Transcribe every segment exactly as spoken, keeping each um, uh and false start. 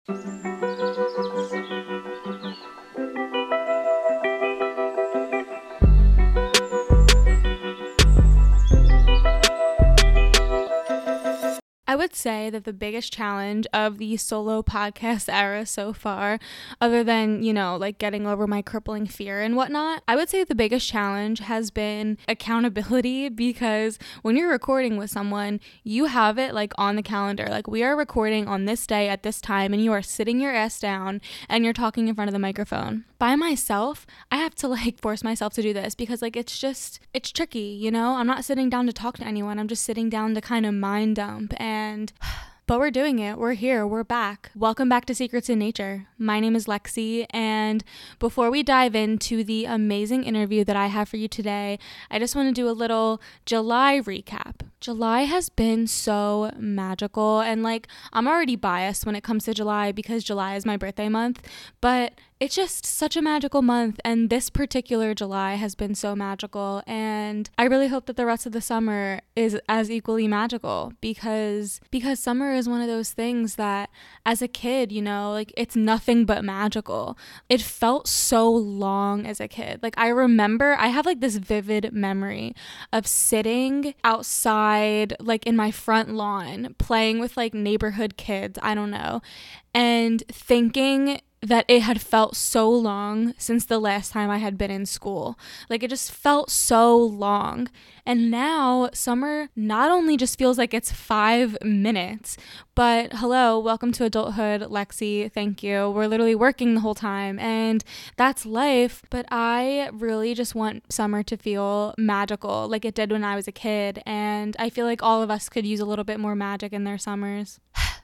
I would say that the biggest challenge of the solo podcast era so far, other than, you know, like getting over my crippling fear and whatnot, I would say the biggest challenge has been accountability, because when you're recording with someone, you have it like on the calendar. Like, we are recording on this day at this time, and you are sitting your ass down and you're talking in front of the microphone. By myself, I have to like force myself to do this because like it's just, it's tricky, you know? I'm not sitting down to talk to anyone. I'm just sitting down to kind of mind dump. And but we're doing it. We're here. We're back. Welcome back to Secrets in Nature. My name is Lexi, and before we dive into the amazing interview that I have for you today, I just want to do a little July recap. July has been so magical, and like, I'm already biased when it comes to July because July is my birthday month, but it's just such a magical month, and this particular July has been so magical, and I really hope that the rest of the summer is as equally magical, because because summer is one of those things that as a kid, you know, like, it's nothing but magical. It felt so long as a kid. Like, I remember, I have like this vivid memory of sitting outside, like in my front lawn, playing with like neighborhood kids, I don't know, and thinking that it had felt so long since the last time I had been in school. Like, it just felt so long. And now summer not only just feels like it's five minutes, but hello, welcome to adulthood, Lexi. Thank you. We're literally working the whole time, and that's life. But I really just want summer to feel magical like it did when I was a kid. And I feel like all of us could use a little bit more magic in their summers.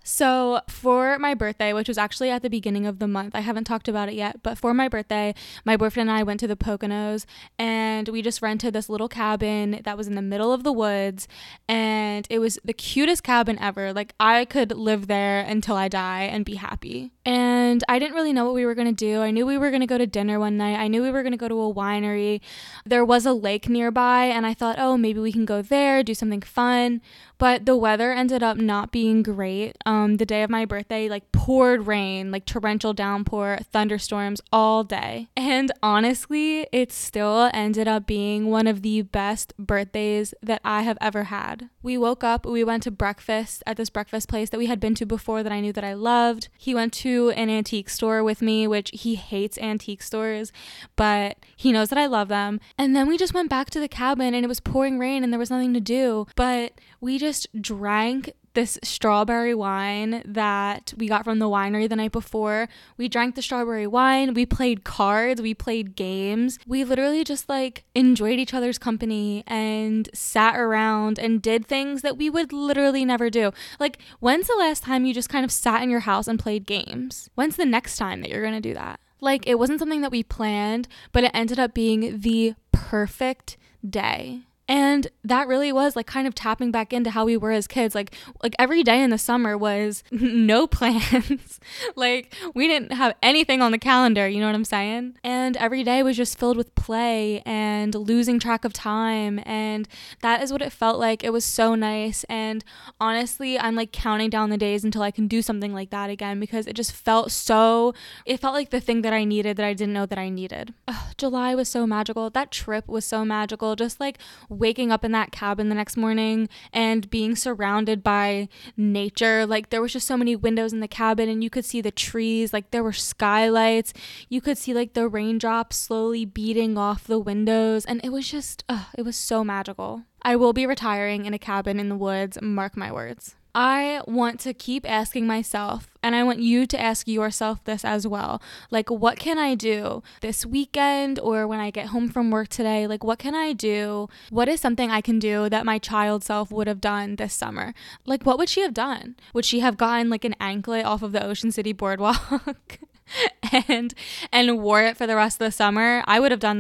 So for my birthday, which was actually at the beginning of the month, I haven't talked about it yet, but for my birthday, my boyfriend and I went to the Poconos, and we just rented this little cabin that was in the middle of the woods, and it was the cutest cabin ever. Like, I could live there until I die and be happy. And I didn't really know what we were going to do. I knew we were going to go to dinner one night. I knew we were going to go to a winery. There was a lake nearby, and I thought, oh, maybe we can go there, do something fun. But the weather ended up not being great. Um, the day of my birthday, like, poured rain, like torrential downpour, thunderstorms all day. And honestly, it still ended up being one of the best birthdays that I have ever had. We woke up, we went to breakfast at this breakfast place that we had been to before that I knew that I loved. He went to an antique store with me, which he hates antique stores, but he knows that I love them. And then we just went back to the cabin, and it was pouring rain and there was nothing to do, but we just drank this strawberry wine that we got from the winery the night before. We drank the strawberry wine, we played cards, we played games. We literally just like enjoyed each other's company and sat around and did things that we would literally never do. Like, when's the last time you just kind of sat in your house and played games? When's the next time that you're gonna do that? Like, it wasn't something that we planned, but it ended up being the perfect day. And that really was like kind of tapping back into how we were as kids. Like, like every day in the summer was no plans. Like, we didn't have anything on the calendar, you know what I'm saying? And every day was just filled with play and losing track of time. And that is what it felt like. It was so nice. And honestly, I'm like counting down the days until I can do something like that again, because it just felt so, it felt like the thing that I needed that I didn't know that I needed. Ugh, July was so magical. That trip was so magical. Just like waking up in that cabin the next morning and being surrounded by nature. Like, there was just so many windows in the cabin, and you could see the trees. Like, there were skylights. You could see like the raindrops slowly beating off the windows, and it was just uh, it was so magical. I will be retiring in a cabin in the woods, mark my words. I want to keep asking myself, and I want you to ask yourself this as well. Like, what can I do this weekend or when I get home from work today? Like, what can I do? What is something I can do that my child self would have done this summer? Like, what would she have done? Would she have gotten like an anklet off of the Ocean City boardwalk and and wore it for the rest of the summer? I would have done that.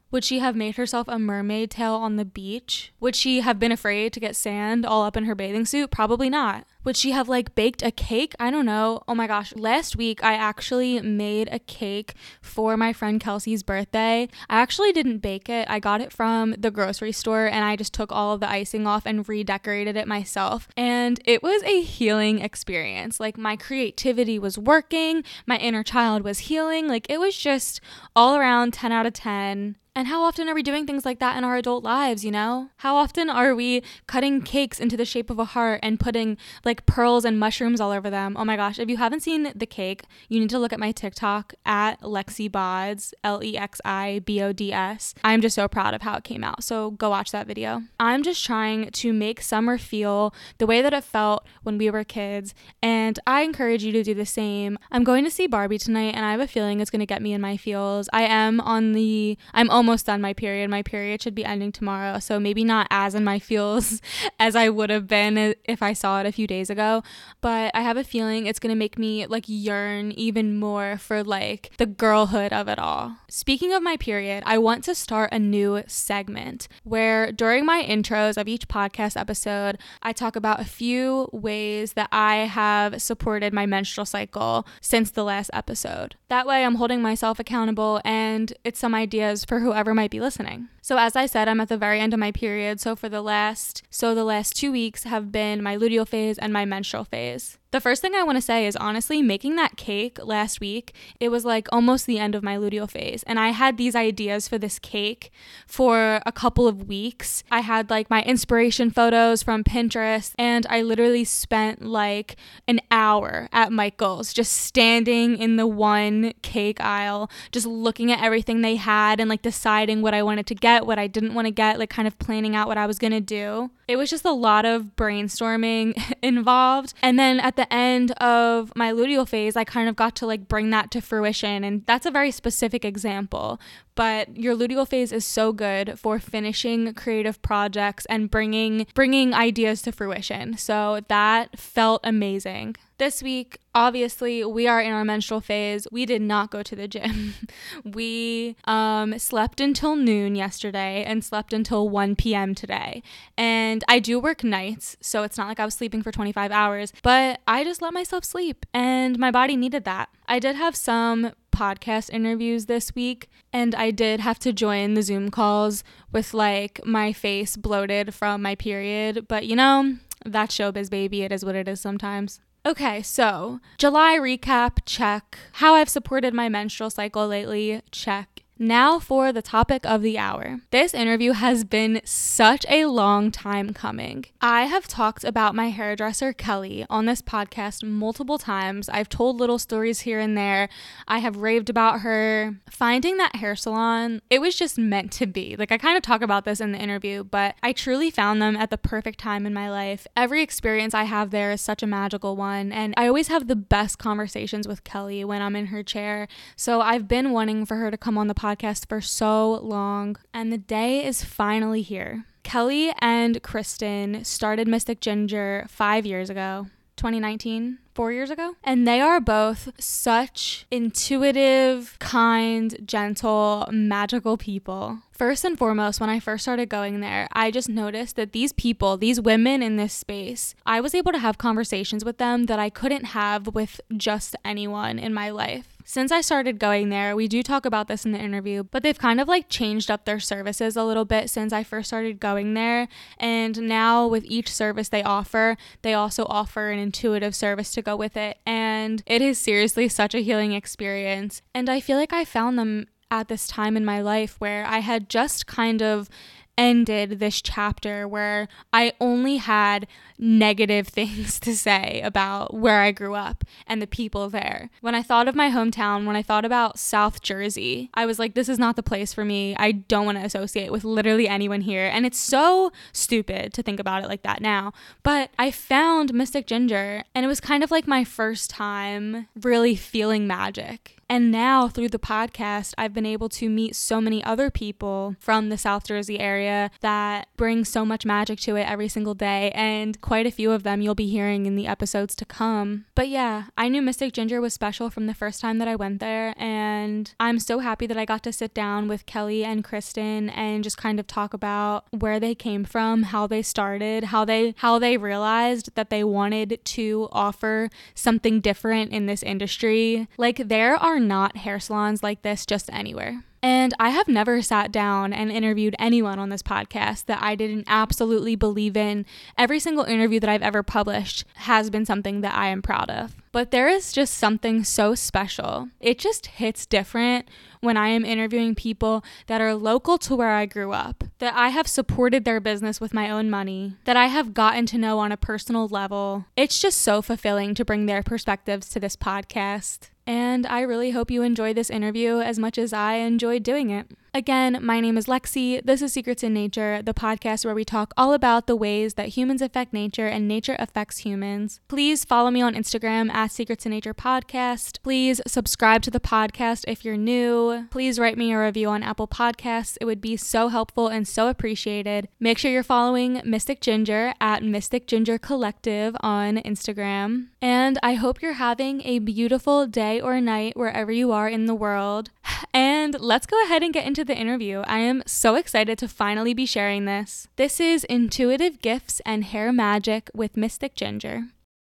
Would she have made herself a mermaid tail on the beach? Would she have been afraid to get sand all up in her bathing suit? Probably not. Would she have like baked a cake? I don't know. Oh my gosh. Last week, I actually made a cake for my friend Kelsey's birthday. I actually didn't bake it. I got it from the grocery store and I just took all of the icing off and redecorated it myself. And it was a healing experience. Like my creativity was working. My inner child was healing. Like it was just all around ten out of ten. And how often are we doing things like that in our adult lives, you know? How often are we cutting cakes into the shape of a heart and putting like pearls and mushrooms all over them? Oh my gosh, if you haven't seen the cake, you need to look at my TikTok at Lexi Bods, L E X I B O D S. I'm just so proud of how it came out, so go watch that video. I'm just trying to make summer feel the way that it felt when we were kids, and I encourage you to do the same. I'm going to see Barbie tonight, and I have a feeling it's going to get me in my feels. I am on the, I'm almost done my period. My period should be ending tomorrow, so maybe not as in my feels as I would have been if I saw it a few days ago, but I have a feeling it's gonna make me like yearn even more for like the girlhood of it all. Speaking of my period, I want to start a new segment where during my intros of each podcast episode, I talk about a few ways that I have supported my menstrual cycle since the last episode. That way I'm holding myself accountable and it's some ideas for whoever might be listening. So as I said, I'm at the very end of my period. So for the last, so the last two weeks have been my luteal phase and my menstrual phase. The first thing I want to say is honestly making that cake last week, it was like almost the end of my luteal phase. And I had these ideas for this cake for a couple of weeks. I had like my inspiration photos from Pinterest and I literally spent like an hour at Michael's just standing in the one cake aisle, just looking at everything they had and like deciding what I wanted to get, what I didn't want to get, like kind of planning out what I was going to do. It was just a lot of brainstorming involved. And then at the end of my luteal phase, I kind of got to like bring that to fruition. And that's a very specific example. But your luteal phase is so good for finishing creative projects and bringing bringing ideas to fruition. So that felt amazing. This week, obviously, we are in our menstrual phase. We did not go to the gym. we um, slept until noon yesterday and slept until one p.m. today. And I do work nights, so it's not like I was sleeping for twenty-five hours, but I just let myself sleep and my body needed that. I did have some podcast interviews this week and I did have to join the Zoom calls with like my face bloated from my period, but you know, that's showbiz, baby. It is what it is sometimes. Okay, so July recap, check. How I've supported my menstrual cycle lately, check. Now for the topic of the hour. This interview has been such a long time coming. I have talked about my hairdresser, Kelly, on this podcast multiple times. I've told little stories here and there. I have raved about her. Finding that hair salon, it was just meant to be. Like I kind of talk about this in the interview, but I truly found them at the perfect time in my life. Every experience I have there is such a magical one, and I always have the best conversations with Kelly when I'm in her chair. So I've been wanting for her to come on the podcast podcast for so long, and the day is finally here. Kelly and Kristen started Mystic Ginger five years ago, twenty nineteen, four years ago, and they are both such intuitive, kind, gentle, magical people. First and foremost, when I first started going there, I just noticed that these people, these women in this space, I was able to have conversations with them that I couldn't have with just anyone in my life. Since I started going there, we do talk about this in the interview, but they've kind of like changed up their services a little bit since I first started going there. And now with each service they offer, they also offer an intuitive service to go with it. And it is seriously such a healing experience. And I feel like I found them at this time in my life where I had just kind of ended this chapter where I only had negative things to say about where I grew up and the people there. When I thought of my hometown, when I thought about South Jersey, I was like, this is not the place for me. I don't want to associate with literally anyone here. And it's so stupid to think about it like that now. But I found Mystic Ginger and it was kind of like my first time really feeling magic. And now through the podcast, I've been able to meet so many other people from the South Jersey area that bring so much magic to it every single day. And quite a few of them you'll be hearing in the episodes to come. But yeah, I knew Mystic Ginger was special from the first time that I went there. And I'm so happy that I got to sit down with Kelly and Kristen and just kind of talk about where they came from, how they started, how they how they realized that they wanted to offer something different in this industry. Like, there are not hair salons like this just anywhere. And I have never sat down and interviewed anyone on this podcast that I didn't absolutely believe in. Every single interview that I've ever published has been something that I am proud of. But there is just something so special. It just hits different when I am interviewing people that are local to where I grew up, that I have supported their business with my own money, that I have gotten to know on a personal level. It's just so fulfilling to bring their perspectives to this podcast. And I really hope you enjoy this interview as much as I enjoyed doing it. Again, my name is Lexi. This is Secrets in Nature, the podcast where we talk all about the ways that humans affect nature and nature affects humans. Please follow me on Instagram at Secrets in Nature Podcast. Please subscribe to the podcast if you're new. Please write me a review on Apple Podcasts. It would be so helpful and so appreciated. Make sure you're following Mystic Ginger at Mystic Ginger Collective on Instagram. And I hope you're having a beautiful day or night wherever you are in the world. And let's go ahead and get into the interview. I am so excited to finally be sharing this. This is Intuitive Gifts and Hair Magic with Mystic Ginger.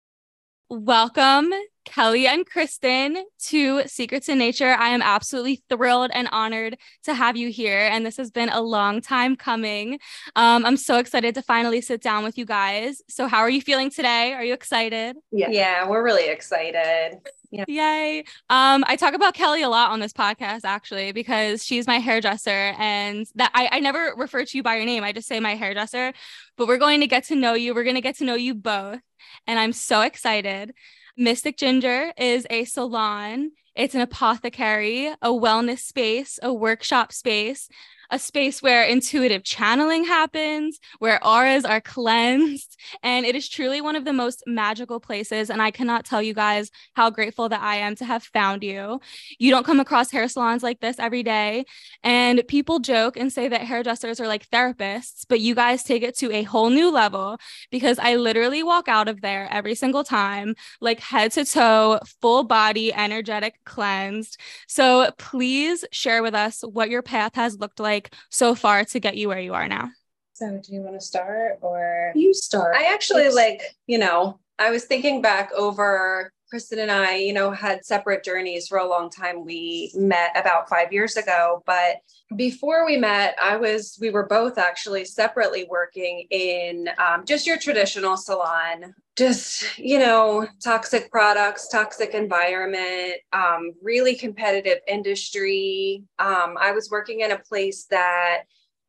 Welcome, Kelly and Kristen, to Secrets in Nature. I am absolutely thrilled and honored to have you here, and this has been a long time coming. Um, I'm so excited to finally sit down with you guys. So how are you feeling today? Are you excited? Yeah, yeah, we're really excited. Yeah. Yay. Um, I talk about Kelly a lot on this podcast, actually, because she's my hairdresser, and that I, I never refer to you by your name. I just say my hairdresser, but we're going to get to know you. We're going to get to know you both. And I'm so excited. Mystic Ginger is a salon. It's an apothecary, a wellness space, a workshop space, a space where intuitive channeling happens, where auras are cleansed. And it is truly one of the most magical places. And I cannot tell you guys how grateful that I am to have found you. You don't come across hair salons like this every day. And people joke and say that hairdressers are like therapists, but you guys take it to a whole new level, because I literally walk out of there every single time, like head to toe, full body, energetic, cleansed. So please share with us what your path has looked like so far to get you where you are now. So do you want to start or? You start. I actually it's... like, you know, I was thinking back over Kristen and I, you know, had separate journeys for a long time. We met about five years ago, but before we met, I was, we were both actually separately working in um, just your traditional salon, just, you know, toxic products, toxic environment, um, really competitive industry. Um, I was working in a place that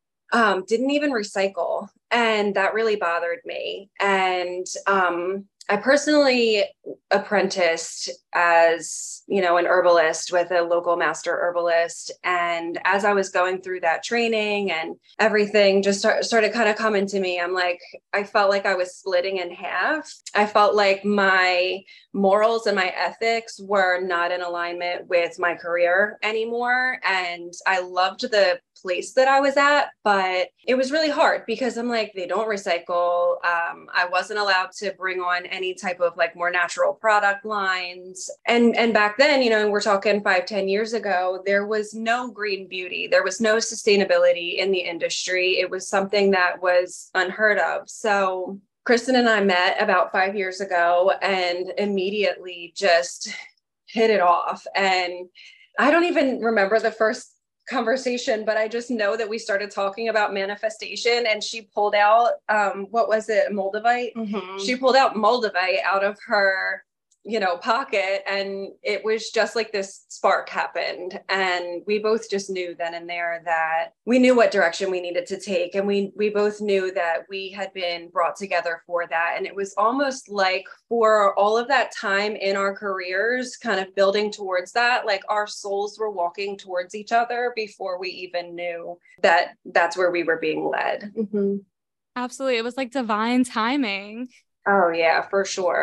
um, didn't even recycle, and that really bothered me. And um, I personally apprenticed as, you know, an herbalist with a local master herbalist. And as I was going through that training and everything just start, started kind of coming to me, I'm like, I felt like I was splitting in half. I felt like my morals and my ethics were not in alignment with my career anymore. And I loved the place that I was at, but it was really hard because I'm like, they don't recycle. Um, I wasn't allowed to bring on any type of like more natural product lines. And, and back then, you know, we're talking five, ten years ago, there was no green beauty. There was no sustainability in the industry. It was something that was unheard of. So Kristen and I met about five years ago and immediately just hit it off. And I don't even remember the first conversation, but I just know that we started talking about manifestation, and she pulled out, um, what was it? Moldavite. Mm-hmm. She pulled out Moldavite out of her, you know, pocket. And it was just like this spark happened. And we both just knew then and there that we knew what direction we needed to take. And we, we both knew that we had been brought together for that. And it was almost like for all of that time in our careers, kind of building towards that, like our souls were walking towards each other before we even knew that that's where we were being led. Mm-hmm. Absolutely. It was like divine timing. Oh yeah, for sure.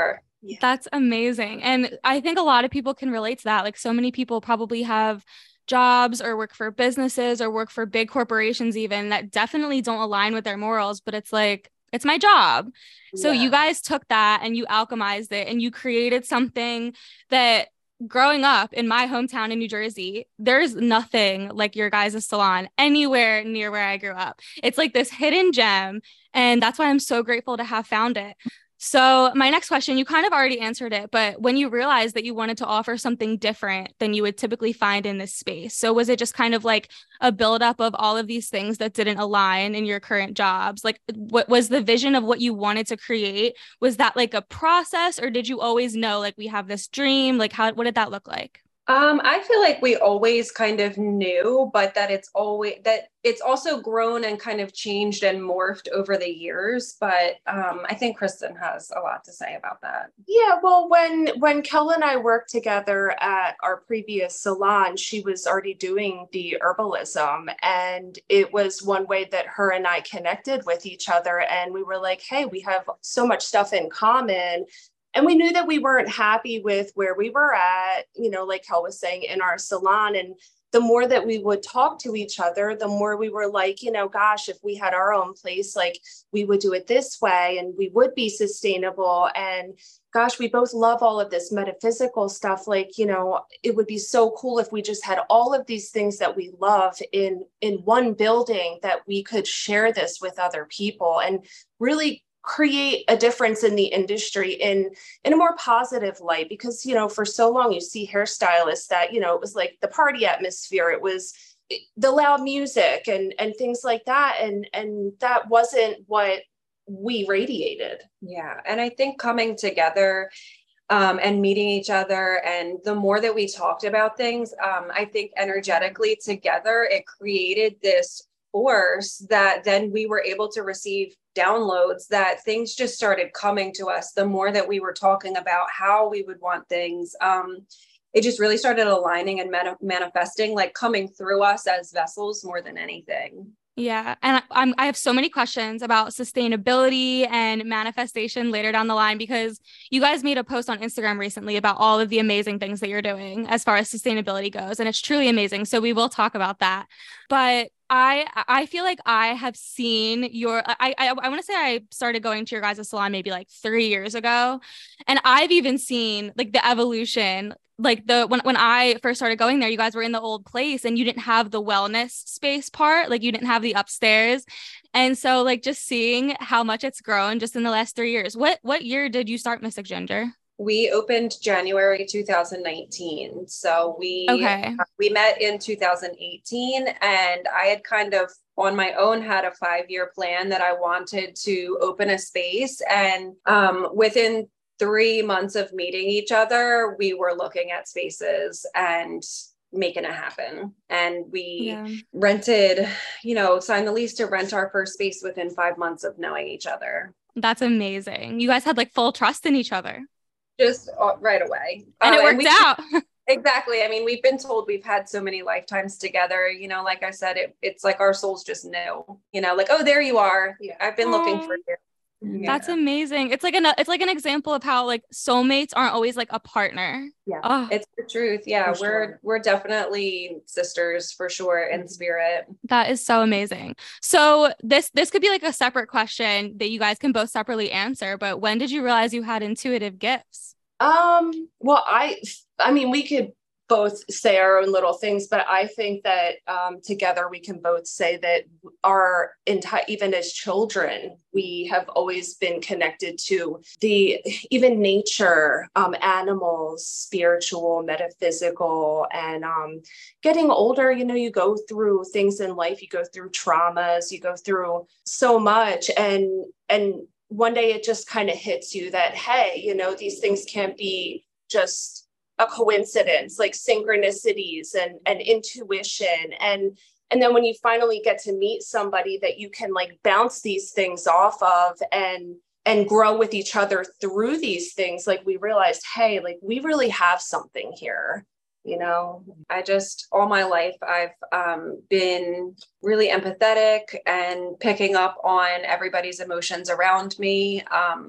Yeah. That's amazing. And I think a lot of people can relate to that. Like so many people probably have jobs or work for businesses or work for big corporations even that definitely don't align with their morals, but it's like, it's my job. So Yeah. you guys took that and you alchemized it and you created something that growing up in my hometown in New Jersey, there's nothing like your guys' salon anywhere near where I grew up. It's like this hidden gem. And that's why I'm so grateful to have found it. So, my next question, you kind of already answered it, but when you realized that you wanted to offer something different than you would typically find in this space, so was it just kind of like a buildup of all of these things that didn't align in your current jobs? Like, what was the vision of what you wanted to create? Was that like a process, or did you always know, like, we have this dream? Like, how, what did that look like? Um, I feel like we always kind of knew, but that it's always that it's also grown and kind of changed and morphed over the years. But um, I think Kristen has a lot to say about that. Yeah, well, when when Kel and I worked together at our previous salon, she was already doing the herbalism, and it was one way that her and I connected with each other. And we were like, hey, we have so much stuff in common. And we knew that we weren't happy with where we were at, you know, like Kel was saying, in our salon. And the more that we would talk to each other, the more we were like, you know, gosh, if we had our own place, like we would do it this way and we would be sustainable. And gosh, we both love all of this metaphysical stuff. Like, you know, it would be so cool if we just had all of these things that we love in, in one building, that we could share this with other people and really create a difference in the industry in in a more positive light. Because, you know, for so long you see hairstylists that, you know, it was like the party atmosphere, it was the loud music and and things like that, and and that wasn't what we radiated. Yeah. And I think coming together um, and meeting each other, and the more that we talked about things, um, I think energetically together, it created this force that then we were able to receive downloads, that things just started coming to us the more that we were talking about how we would want things. Um, it just really started aligning and mani- manifesting, like coming through us as vessels more than anything. Yeah. And I, I'm, I have so many questions about sustainability and manifestation later down the line, because you guys made a post on Instagram recently about all of the amazing things that you're doing as far as sustainability goes. And it's truly amazing. So we will talk about that. But I I feel like I have seen your I I, I want to say I started going to your guys' salon maybe like three years ago. And I've even seen like the evolution. Like the when when I first started going there, you guys were in the old place and you didn't have the wellness space part, like you didn't have the upstairs. And so like just seeing how much it's grown just in the last three years. What what year did you start Mystic Ginger? We opened January two thousand nineteen. So we Okay. we met in two thousand eighteen, and I had kind of on my own had a five-year plan that I wanted to open a space. And um, within three months of meeting each other, we were looking at spaces and making it happen. And we Yeah. rented, you know, signed the lease to rent our first space within five months of knowing each other. That's amazing. You guys had like full trust in each other. Just uh, right away. And Um, it worked we, out. exactly. I mean, we've been told we've had so many lifetimes together, you know, like I said, it, it's like our souls just know, you know, like, oh, there you are. Yeah, I've been looking for you. Yeah. That's amazing. It's like an it's like an example of how like soulmates aren't always like a partner. Yeah, Oh, it's the truth. Yeah, For we're sure. we're definitely sisters for sure in spirit. that is so amazing. So this this could be like a separate question that you guys can both separately answer, but when did you realize you had intuitive gifts? Um, well, I, I mean, we could both say our own little things, but I think that um, together we can both say that our entire, even as children, we have always been connected to the, even nature, um, animals, spiritual, metaphysical, and um, getting older, you know, you go through things in life, you go through traumas, you go through so much, and, and one day it just kind of hits you that, hey, you know, these things can't be just a coincidence, like synchronicities and, and intuition. And, and then when you finally get to meet somebody that you can like bounce these things off of and, and grow with each other through these things, like we realized, hey, like we really have something here. You know, I just, all my life, I've um, been really empathetic and picking up on everybody's emotions around me. Um,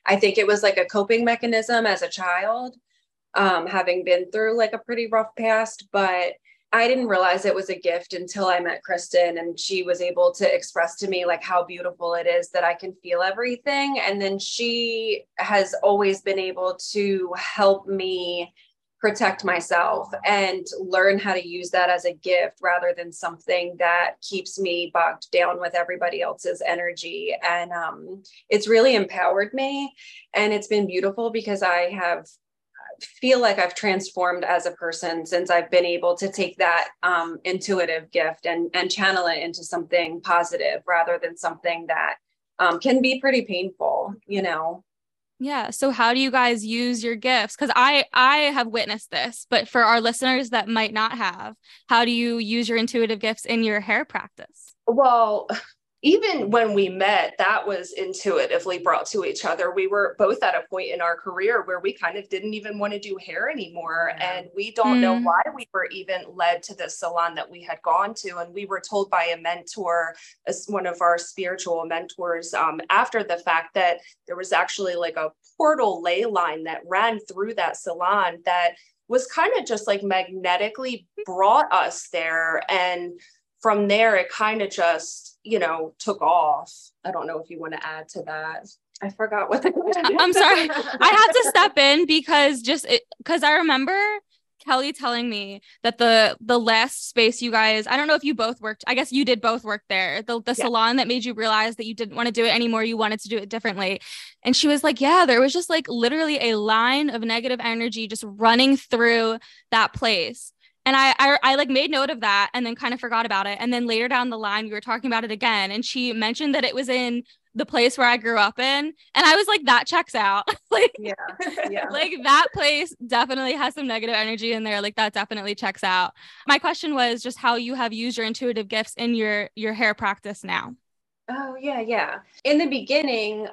I think it was like a coping mechanism as a child, um, having been through like a pretty rough past, but I didn't realize it was a gift until I met Kristen, and she was able to express to me like how beautiful it is that I can feel everything. And then she has always been able to help me protect myself and learn how to use that as a gift rather than something that keeps me bogged down with everybody else's energy. And um, it's really empowered me. And it's been beautiful because I have feel like I've transformed as a person since I've been able to take that um, intuitive gift and, and channel it into something positive rather than something that um, can be pretty painful, you know? Yeah. So how do you guys use your gifts? Because I I have witnessed this, but for our listeners that might not have, how do you use your intuitive gifts in your hair practice? Well, even when we met, that was intuitively brought to each other. We were both at a point in our career where we kind of didn't even want to do hair anymore. And we don't mm. know why we were even led to the salon that we had gone to. And we were told by a mentor, as one of our spiritual mentors, um, after the fact, that there was actually like a portal ley line that ran through that salon that was kind of just like magnetically brought us there. And from there, it kind of just, you know, took off. I don't know if you want to add to that. I forgot what the question is. I'm sorry. I have to step in because just because I remember Kelly telling me that the the last space you guys, I don't know if you both worked, I guess you did both work there, the, the yeah. salon that made you realize that you didn't want to do it anymore, you wanted to do it differently. And she was like, yeah, there was just like literally a line of negative energy just running through that place. And I, I, I like made note of that and then kind of forgot about it. And then later down the line, we were talking about it again. And she mentioned that it was in the place where I grew up in. And I was like, that checks out. like, yeah, yeah. like that place definitely has some negative energy in there. Like that definitely checks out. My question was just how you have used your intuitive gifts in your, your hair practice now. Oh, yeah, yeah. In the beginning,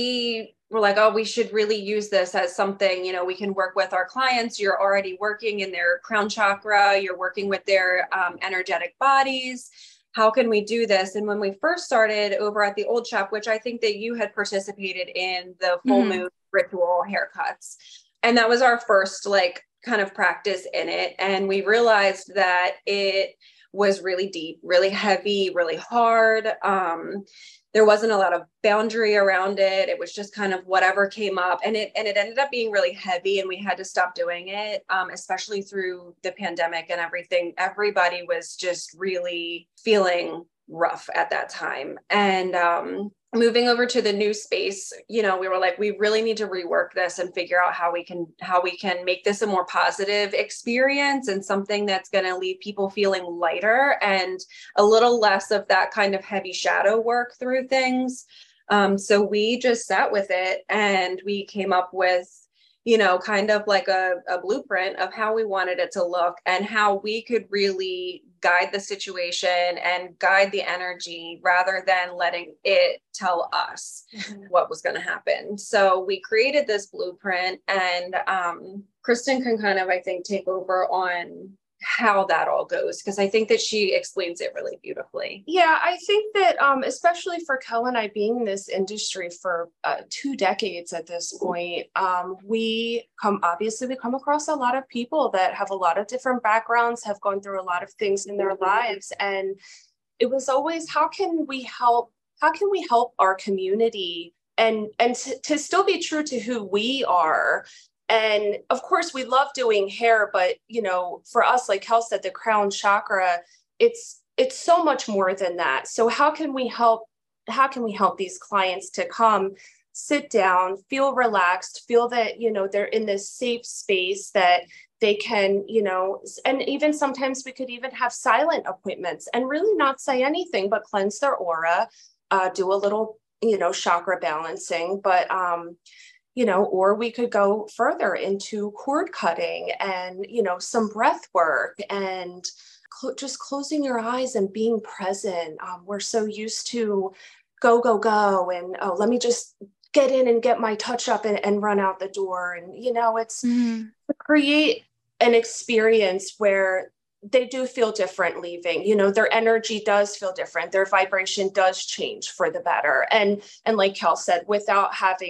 we were like, oh, we should really use this as something, you know, we can work with our clients. You're already working in their crown chakra. You're working with their um, energetic bodies. How can we do this? And when we first started over at the old shop, which I think that you had participated in the full mm-hmm. moon ritual haircuts. And that was our first like kind of practice in it. And we realized that it was really deep, really heavy, really hard. Um, there wasn't a lot of boundary around it. It was just kind of whatever came up, and it and it ended up being really heavy, and we had to stop doing it, um, especially through the pandemic and everything. Everybody was just really feeling rough at that time. And um, moving over to the new space, you know, we were like, we really need to rework this and figure out how we can, how we can make this a more positive experience and something that's going to leave people feeling lighter and a little less of that kind of heavy shadow work through things. Um, so we just sat with it and we came up with, you know, kind of like a, a blueprint of how we wanted it to look and how we could really guide the situation and guide the energy rather than letting it tell us mm-hmm. what was going to happen. So we created this blueprint, and um, Kristen can kind of, I think, take over on how that all goes, because I think that she explains it really beautifully. Yeah, I think that um, especially for Kel and I being in this industry for uh, two decades at this point, um, we come, obviously we come across a lot of people that have a lot of different backgrounds, have gone through a lot of things in their lives. And it was always, how can we help, how can we help our community and, and to, to still be true to who we are. And of course, we love doing hair, but, you know, for us, like Kel said, the crown chakra, it's it's so much more than that. So how can we help? How can we help these clients to come, sit down, feel relaxed, feel that, you know, they're in this safe space that they can, you know, and even sometimes we could even have silent appointments and really not say anything, but cleanse their aura, uh, do a little, you know, chakra balancing, but, um, you know, or we could go further into cord cutting and, you know, some breath work and cl- just closing your eyes and being present. Um, we're so used to go, go, go. And oh, let me just get in and get my touch up and, and run out the door. And, you know, it's mm-hmm. to create an experience where they do feel different leaving, you know, their energy does feel different. Their vibration does change for the better. And, and like Kel said, without having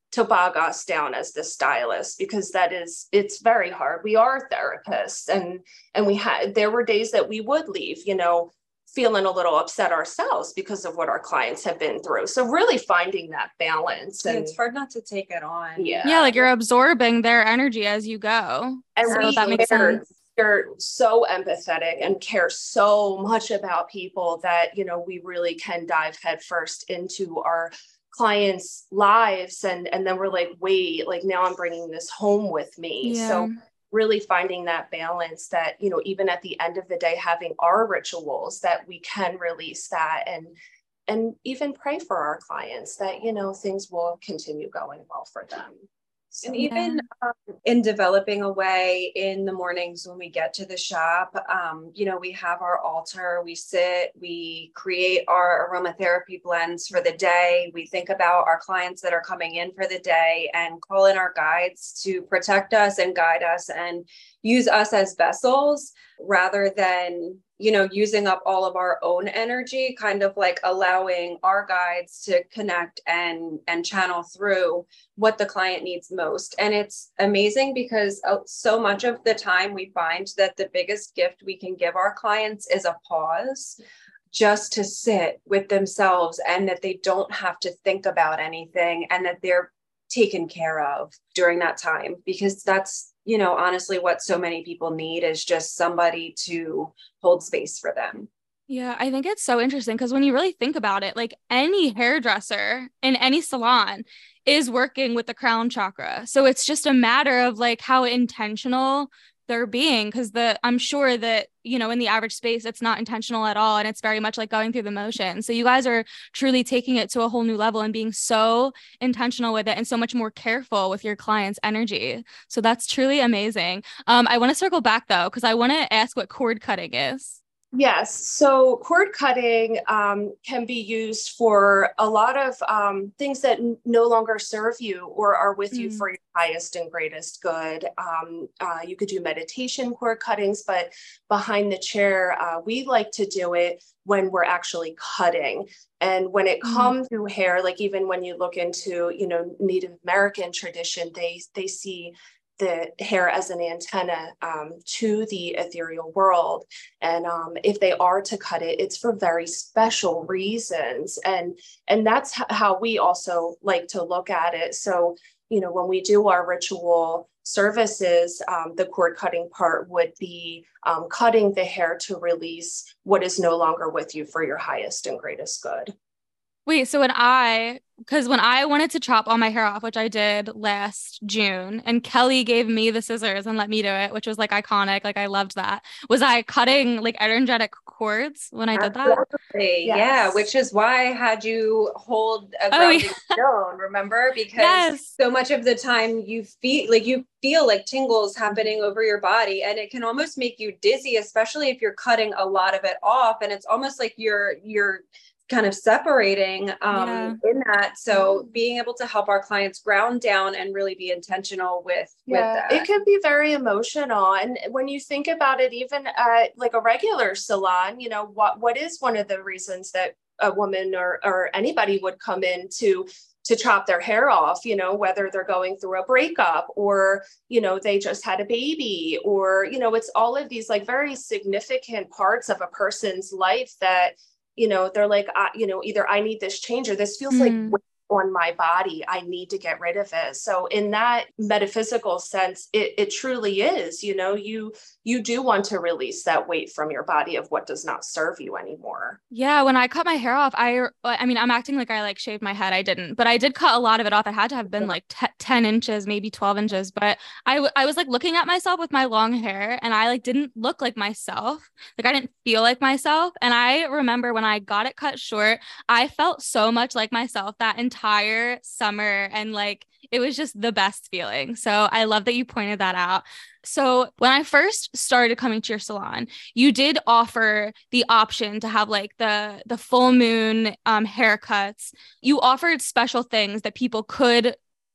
to bog us down as the stylist, because that is, it's very hard. We are therapists, and, and we had, there were days that we would leave, you know, feeling a little upset ourselves because of what our clients have been through. So really finding that balance. And yeah, it's hard not to take it on. Yeah. Yeah. Like you're absorbing their energy as you go. And so we that makes sense. They're so empathetic and care so much about people that, you know, we really can dive headfirst into our clients' lives. And, and then we're like, wait, like now I'm bringing this home with me. Yeah. So really finding that balance that, you know, even at the end of the day, having our rituals that we can release that, and, and even pray for our clients that, you know, things will continue going well for them. So, and even yeah. um, in developing a way in the mornings when we get to the shop, um, you know, we have our altar, we sit, we create our aromatherapy blends for the day. We think about our clients that are coming in for the day and call in our guides to protect us and guide us and use us as vessels rather than, you know, using up all of our own energy, kind of like allowing our guides to connect and, and channel through what the client needs most. And it's amazing because so much of the time we find that the biggest gift we can give our clients is a pause, just to sit with themselves, and that they don't have to think about anything, and that they're taken care of during that time, because that's, you know, honestly what so many people need is just somebody to hold space for them. Yeah, I think it's so interesting because when you really think about it, like any hairdresser in any salon is working with the crown chakra. So it's just a matter of like how intentional they're being, because the I'm sure that, you know, in the average space, it's not intentional at all. And it's very much like going through the motion. So you guys are truly taking it to a whole new level and being so intentional with it and so much more careful with your client's energy. So that's truly amazing. Um, I want to circle back though, because I want to ask what cord cutting is. Yes. So cord cutting um, can be used for a lot of um, things that n- no longer serve you or are with mm. you for your highest and greatest good. Um, uh, you could do meditation cord cuttings, but behind the chair, uh, we like to do it when we're actually cutting. And when it mm. comes to hair, like even when you look into, you know, Native American tradition, they they see the hair as an antenna um, to the ethereal world. And um, if they are to cut it, it's for very special reasons. And, and that's h- how we also like to look at it. So, you know, when we do our ritual services, um, the cord cutting part would be um, cutting the hair to release what is no longer with you for your highest and greatest good. Wait, so when I, because when I wanted to chop all my hair off, which I did last June, and Kelly gave me the scissors and let me do it, which was like iconic. Like I loved that. Was I cutting like energetic cords when I did that? Absolutely. Yes. Yeah, which is why I had you hold a grounding oh, yeah. stone, remember? Because yes. so much of the time you feel like you feel like tingles happening over your body, and it can almost make you dizzy, especially if you're cutting a lot of it off. And it's almost like you're you're kind of separating um, yeah. in that. So being able to help our clients ground down and really be intentional with, yeah, with that. It can be very emotional. And when you think about it, even at like a regular salon, you know, what, what is one of the reasons that a woman or, or anybody would come in to to chop their hair off, you know, whether they're going through a breakup or, you know, they just had a baby, or, you know, it's all of these like very significant parts of a person's life that, you know, they're like, uh, you know, either I need this change or this feels mm. like weight on my body. I need to get rid of it. So in that metaphysical sense, it, it truly is, you know, you, you do want to release that weight from your body of what does not serve you anymore. Yeah. When I cut my hair off, I, I mean, I'm acting like I like shaved my head. I didn't, but I did cut a lot of it off. It had to have been like t- ten inches, maybe twelve inches. But I, w- I was like looking at myself with my long hair, and I like didn't look like myself. Like I didn't feel like myself. And I remember when I got it cut short, I felt so much like myself that entire summer, and like it was just the best feeling. So I love that you pointed that out. So when I first started coming to your salon, you did offer the option to have like the the full moon um haircuts. You offered special things that people could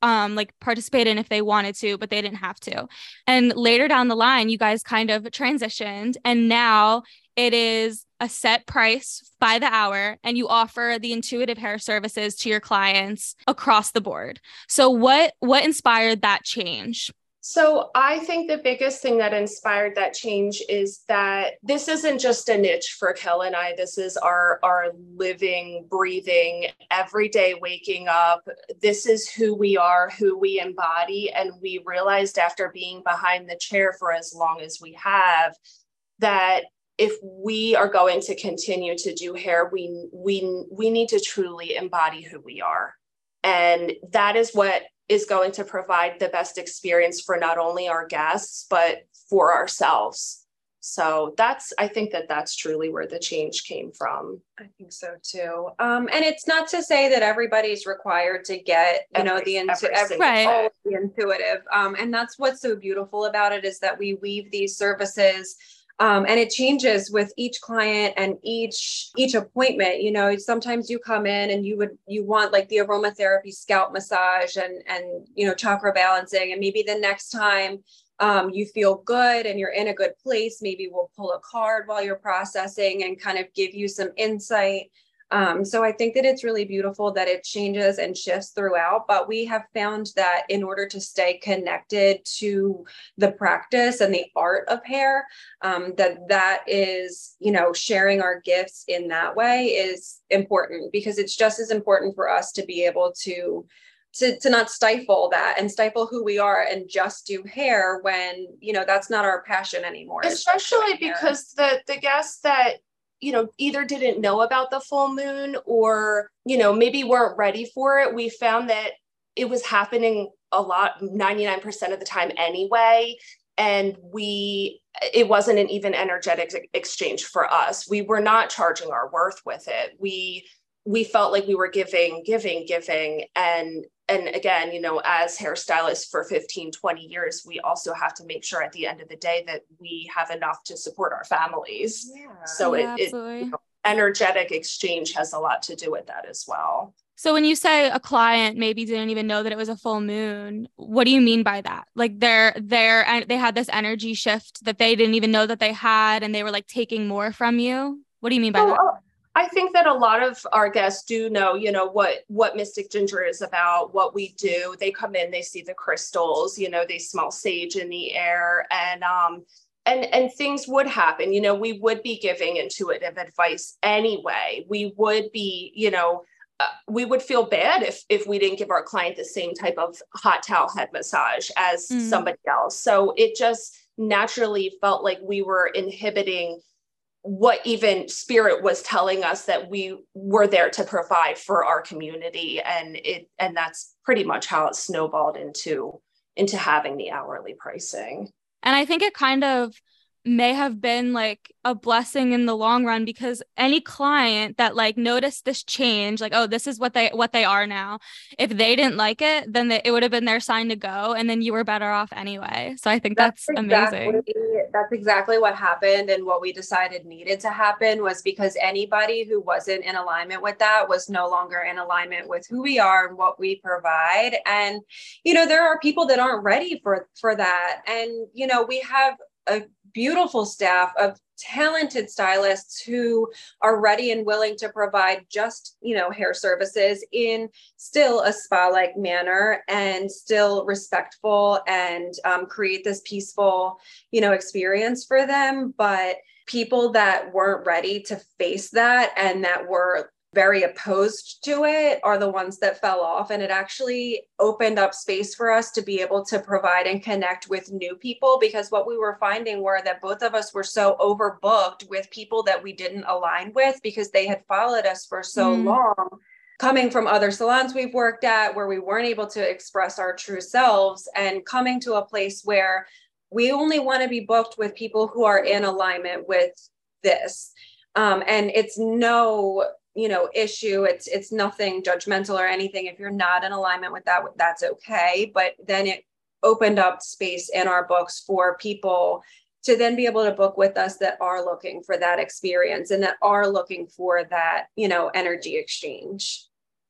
um like participate in if they wanted to, but they didn't have to. And later down the line, you guys kind of transitioned, and now it is a set price by the hour, and you offer the intuitive hair services to your clients across the board. So what what inspired that change? So I think the biggest thing that inspired that change is that this isn't just a niche for Kel and I. This is our, our living, breathing, everyday waking up. This is who we are, who we embody. And we realized after being behind the chair for as long as we have, that if we are going to continue to do hair, we, we, we need to truly embody who we are. And that is what is going to provide the best experience for not only our guests, but for ourselves. So that's, I think that that's truly where the change came from. I think so too. Um, and it's not to say that everybody's required to get, you every, know, the, intu- every, right. all the intuitive. Um, and that's what's so beautiful about it, is that we weave these services Um, and it changes with each client and each each appointment. You know, sometimes you come in and you would you want like the aromatherapy scalp massage and and you know chakra balancing, and maybe the next time um, you feel good and you're in a good place, maybe we'll pull a card while you're processing and kind of give you some insight. Um, so I think that it's really beautiful that it changes and shifts throughout, but we have found that in order to stay connected to the practice and the art of hair, um, that that is, you know, sharing our gifts in that way is important, because it's just as important for us to be able to To, to not stifle that and stifle who we are and just do hair when, you know, that's not our passion anymore. Especially because the, the guests that, you know, either didn't know about the full moon or, you know, maybe weren't ready for it. We found that it was happening a lot, ninety-nine percent of the time anyway. And we, it wasn't an even energetic exchange for us. We were not charging our worth with it. We, we felt like we were giving, giving, giving. And And again, you know, as hairstylists for fifteen, twenty years, we also have to make sure at the end of the day that we have enough to support our families. Yeah. So yeah, it, it you know, energetic exchange has a lot to do with that as well. So when you say a client maybe didn't even know that it was a full moon, what do you mean by that? Like they're, they're, and they had this energy shift that they didn't even know that they had, and they were like taking more from you. What do you mean by oh, that? Oh. I think that a lot of our guests do know, you know, what, what Mystic Ginger is about, what we do. They come in, they see the crystals, you know, they smell sage in the air, and, um, and, and things would happen. You know, we would be giving intuitive advice anyway. We would be, you know, uh, we would feel bad if, if we didn't give our client the same type of hot towel head massage as mm. somebody else. So it just naturally felt like we were inhibiting what even spirit was telling us that we were there to provide for our community. And it, and that's pretty much how it snowballed into, into having the hourly pricing. And I think it kind of may have been like a blessing in the long run, because any client that like noticed this change, like, oh, this is what they what they are now, if they didn't like it, then they, it would have been their sign to go, and then you were better off anyway. So I think that's, that's exactly, amazing. That's exactly what happened, and what we decided needed to happen was because anybody who wasn't in alignment with that was no longer in alignment with who we are and what we provide. And you know, there are people that aren't ready for for that, and you know, we have a beautiful staff of talented stylists who are ready and willing to provide just, you know, hair services in still a spa-like manner and still respectful, and um, create this peaceful, you know, experience for them. But people that weren't ready to face that and that were very opposed to it are the ones that fell off. And it actually opened up space for us to be able to provide and connect with new people, because what we were finding were that both of us were so overbooked with people that we didn't align with, because they had followed us for so mm. long, coming from other salons we've worked at where we weren't able to express our true selves, and coming to a place where we only want to be booked with people who are in alignment with this. Um, and it's no you know, issue. It's, it's nothing judgmental or anything. If you're not in alignment with that, that's okay. But then it opened up space in our books for people to then be able to book with us that are looking for that experience and that are looking for that, you know, energy exchange.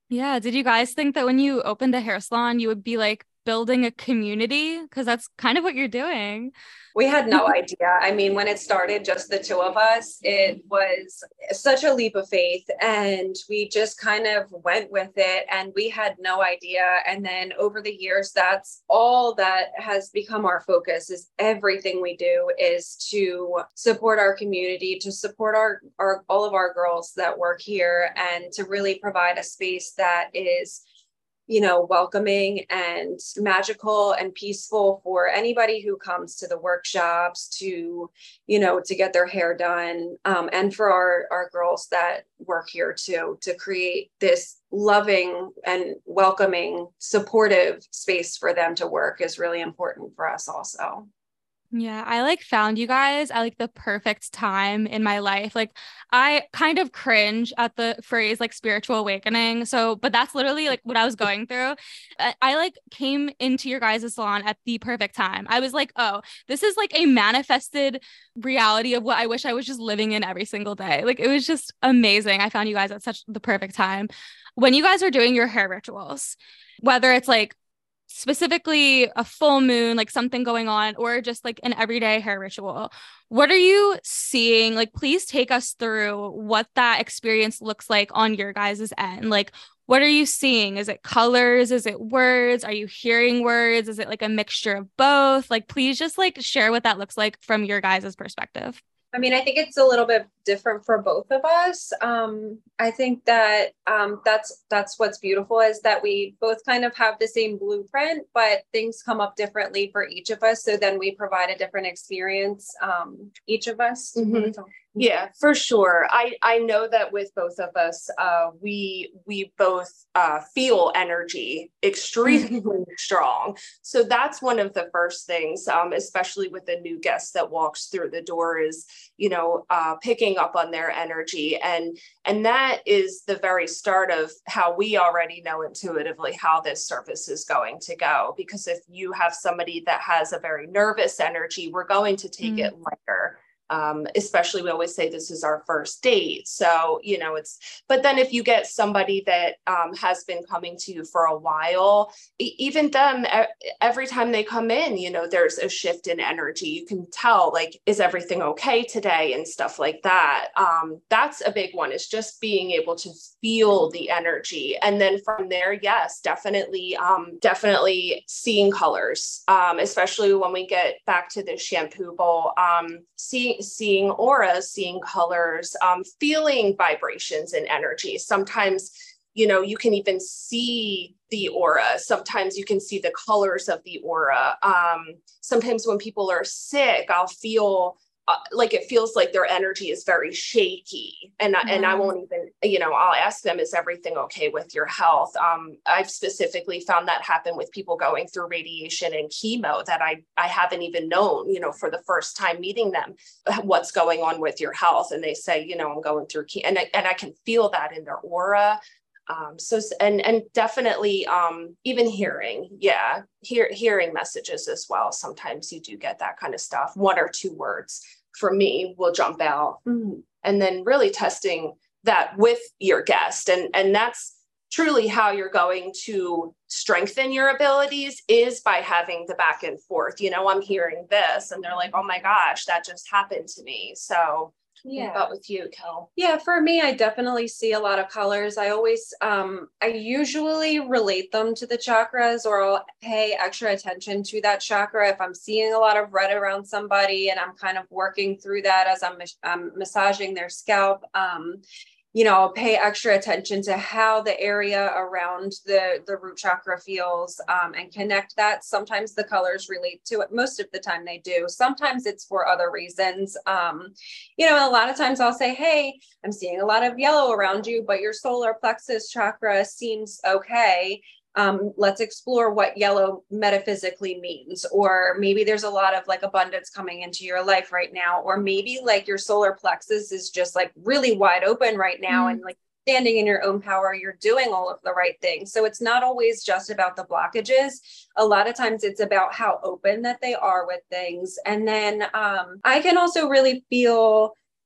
Yeah. Did you guys think that when you opened a hair salon, you would be like building a community? Because that's kind of what you're doing. We had no idea. I mean, when it started, just the two of us, it was such a leap of faith. And we just kind of went with it and we had no idea. And then over the years, that's all that has become our focus is everything we do is to support our community, to support our, our all of our girls that work here and to really provide a space that is you know, welcoming and magical and peaceful for anybody who comes to the workshops to, you know, to get their hair done. Um, and for our, our girls that work here too, to create this loving and welcoming, supportive space for them to work is really important for us also. Yeah, I like found you guys at like the perfect time in my life. Like I kind of cringe at the phrase like spiritual awakening. So, but that's literally like what I was going through. I, I like came into your guys' salon at the perfect time. I was like, oh, this is like a manifested reality of what I wish I was just living in every single day. Like it was just amazing. I found you guys at such the perfect time. When you guys are doing your hair rituals, whether it's like specifically a full moon, like something going on, or just like an everyday hair ritual, what are you seeing? Like, please take us through what that experience looks like on your guys' end. Like, what are you seeing? Is it colors? Is it words? Are you hearing words? Is it like a mixture of both? Like, please just like share what that looks like from your guys' perspective. I mean, I think it's a little bit different for both of us. Um, I think that um, that's that's what's beautiful is that we both kind of have the same blueprint, but things come up differently for each of us. So then we provide a different experience, um, each of us. Mm-hmm. Yeah, for sure. I, I know that with both of us, uh, we we both uh, feel energy extremely strong. So that's one of the first things, um, especially with a new guest that walks through the door is, you know, uh, picking up on their energy. And, and that is the very start of how we already know intuitively how this service is going to go. Because if you have somebody that has a very nervous energy, we're going to take mm. it lighter. Um, especially we always say this is our first date. So, you know, it's, but then if you get somebody that um, has been coming to you for a while, e- even them, every time they come in, you know, there's a shift in energy. You can tell, like, is everything okay today and stuff like that. Um, that's a big one, is just being able to feel the energy. And then from there, yes, definitely, um, definitely seeing colors, um, especially when we get back to the shampoo bowl, um, seeing seeing auras, seeing colors, um, feeling vibrations and energy. Sometimes, you know, you can even see the aura. Sometimes you can see the colors of the aura. Um, sometimes when people are sick, I'll feel uh, like it feels like their energy is very shaky. And, mm-hmm. and I won't even, you know, I'll ask them, is everything okay with your health? Um, I've specifically found that happen with people going through radiation and chemo that I, I haven't even known, you know, for the first time meeting them, what's going on with your health. And they say, you know, I'm going through chemo, and I, and I can feel that in their aura. Um, so, and, and definitely, um, even hearing, yeah, hear, hearing messages as well. Sometimes you do get that kind of stuff. One or two words for me will jump out, mm. and then really testing that with your guest. And, and that's truly how you're going to strengthen your abilities, is by having the back and forth. You know, I'm hearing this and they're like, oh my gosh, that just happened to me. So yeah. What about with you, Kel? Yeah, for me, I definitely see a lot of colors. I always, um, I usually relate them to the chakras, or I'll pay extra attention to that chakra. If I'm seeing a lot of red around somebody and I'm kind of working through that as I'm, I'm massaging their scalp, um, you know, I'll pay extra attention to how the area around the, the root chakra feels, um, and connect that. Sometimes the colors relate to it. Most of the time they do. Sometimes it's for other reasons. Um, you know, a lot of times I'll say, hey, I'm seeing a lot of yellow around you, but your solar plexus chakra seems okay. Um, let's explore what yellow metaphysically means. Or maybe there's a lot of like abundance coming into your life right now. Or maybe like your solar plexus is just like really wide open right now, mm. and like standing in your own power, you're doing all of the right things. So it's not always just about the blockages. A lot of times it's about how open that they are with things. And then um, I can also really feel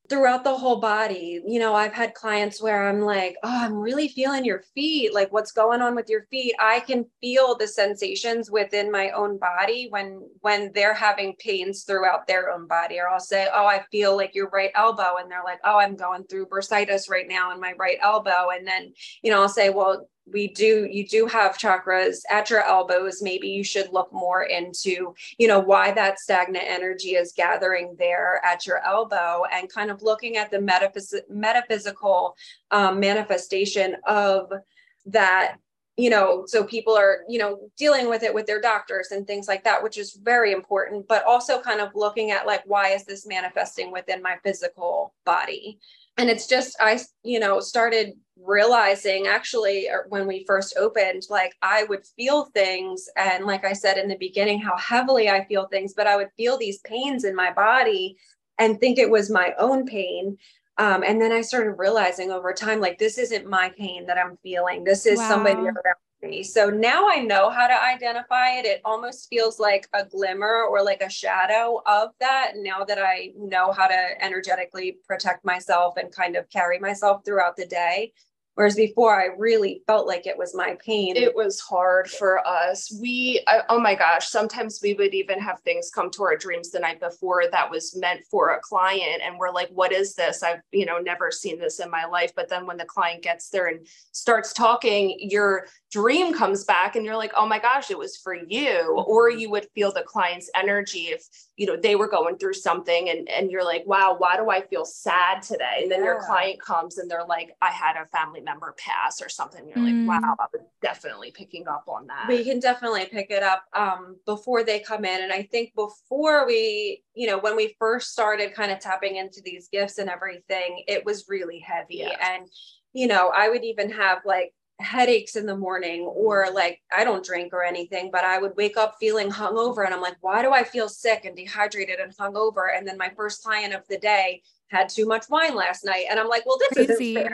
throughout the whole body. You know, I've had clients where I'm like, oh, I'm really feeling your feet. Like, what's going on with your feet? I can feel the sensations within my own body when, when they're having pains throughout their own body. Or I'll say, oh, I feel like your right elbow. And they're like, oh, I'm going through bursitis right now in my right elbow. And then, you know, I'll say, well, we do, you do have chakras at your elbows. Maybe you should look more into, you know, why that stagnant energy is gathering there at your elbow, and kind of looking at the metaphys- metaphysical um, manifestation of that, you know, so people are, you know, dealing with it with their doctors and things like that, which is very important, but also kind of looking at like, why is this manifesting within my physical body? And it's just, I, you know, started realizing actually when we first opened, like I would feel things. And like I said in the beginning, how heavily I feel things, but I would feel these pains in my body and think it was my own pain. Um, and then I started realizing over time, like, this isn't my pain that I'm feeling. This is Wow. somebody around me. So now I know how to identify it. It almost feels like a glimmer or like a shadow of that. Now that I know how to energetically protect myself and kind of carry myself throughout the day. Whereas before I really felt like it was my pain. It was hard for us. We, I, oh my gosh, sometimes we would even have things come to our dreams the night before that was meant for a client. And we're like, what is this? I've, you know, never seen this in my life. But then when the client gets there and starts talking, your dream comes back and you're like, oh my gosh, it was for you. Or you would feel the client's energy if, you know, they were going through something and, and you're like, wow, why do I feel sad today? And then yeah. your client comes and they're like, I had a family member pass or something. You're mm. like, wow, I was definitely picking up on that. We can definitely pick it up um, before they come in. And I think before we, you know, when we first started kind of tapping into these gifts and everything, it was really heavy. Yeah. And, you know, I would even have like headaches in the morning, or like, I don't drink or anything, but I would wake up feeling hungover. And I'm like, why do I feel sick and dehydrated and hungover? And then my first client of the day had too much wine last night. And I'm like, well, this Crazy. Isn't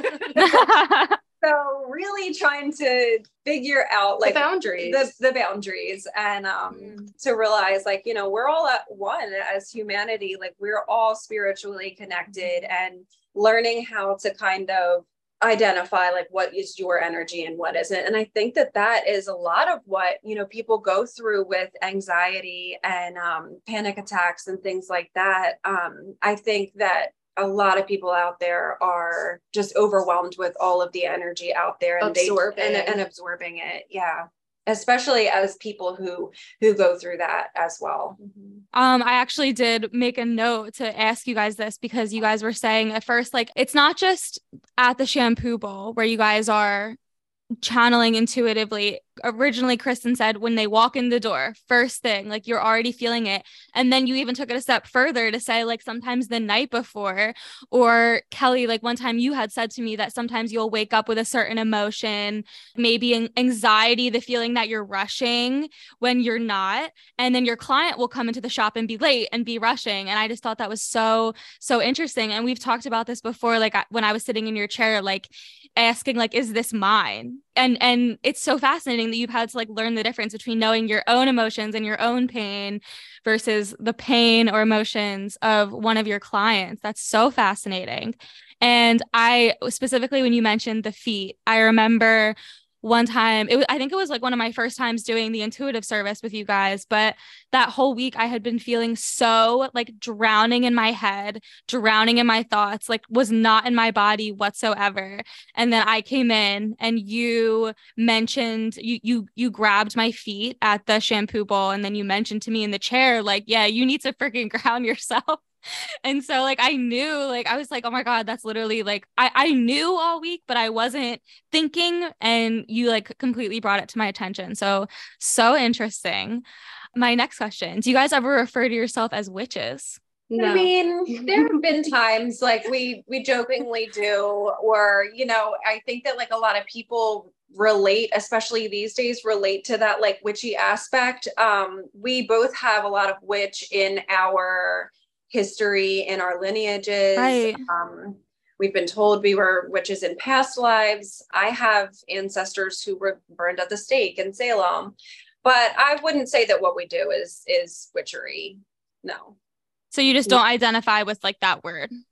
fair. So really trying to figure out like the boundaries, the, the boundaries and um, mm. to realize like, you know, we're all at one as humanity. Like we're all spiritually connected, and learning how to kind of identify like what is your energy and what isn't. And I think that that is a lot of what, you know, people go through with anxiety and um, panic attacks and things like that. Um, I think that a lot of people out there are just overwhelmed with all of the energy out there and absorbing they, and, and absorbing it. Yeah. Especially as people who who go through that as well. Mm-hmm. Um, I actually did make a note to ask you guys this, because you guys were saying at first, like, it's not just at the shampoo bowl where you guys are channeling intuitively. Originally, Kristen said when they walk in the door, first thing, like you're already feeling it. And then you even took it a step further to say like sometimes the night before, or Kelly, like one time you had said to me that sometimes you'll wake up with a certain emotion, maybe anxiety, the feeling that you're rushing when you're not. And then your client will come into the shop and be late and be rushing. And I just thought that was so, so interesting. And we've talked about this before, like when I was sitting in your chair, like asking, like, is this mine? And and it's so fascinating that you've had to like learn the difference between knowing your own emotions and your own pain versus the pain or emotions of one of your clients. That's so fascinating. And I specifically, when you mentioned the feet, I remember one time, it was, I think it was like one of my first times doing the intuitive service with you guys, but that whole week I had been feeling so like drowning in my head, drowning in my thoughts, like was not in my body whatsoever. And then I came in and you mentioned, you, you, you grabbed my feet at the shampoo bowl. And then you mentioned to me in the chair, like, yeah, you need to freaking ground yourself. And so like, I knew, like, I was like, oh my God, that's literally like, I, I knew all week, but I wasn't thinking, and you like completely brought it to my attention. So, so interesting. My next question, do you guys ever refer to yourself as witches? No. I mean, there have been times like we, we jokingly do, or, you know, I think that like a lot of people relate, especially these days, relate to that like witchy aspect. Um, we both have a lot of witch in our history, in our lineages. Right. Um, we've been told we were witches in past lives. I have ancestors who were burned at the stake in Salem, but I wouldn't say that what we do is is witchery. No. So you just don't identify with like that word?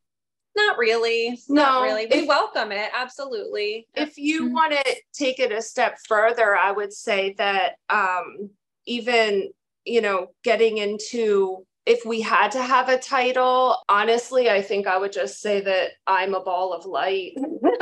Not really. No, Not really. We if- welcome it. Absolutely. If you Mhm. want to take it a step further, I would say that um, even, you know, getting into, if we had to have a title, honestly, I think I would just say that I'm a ball of light.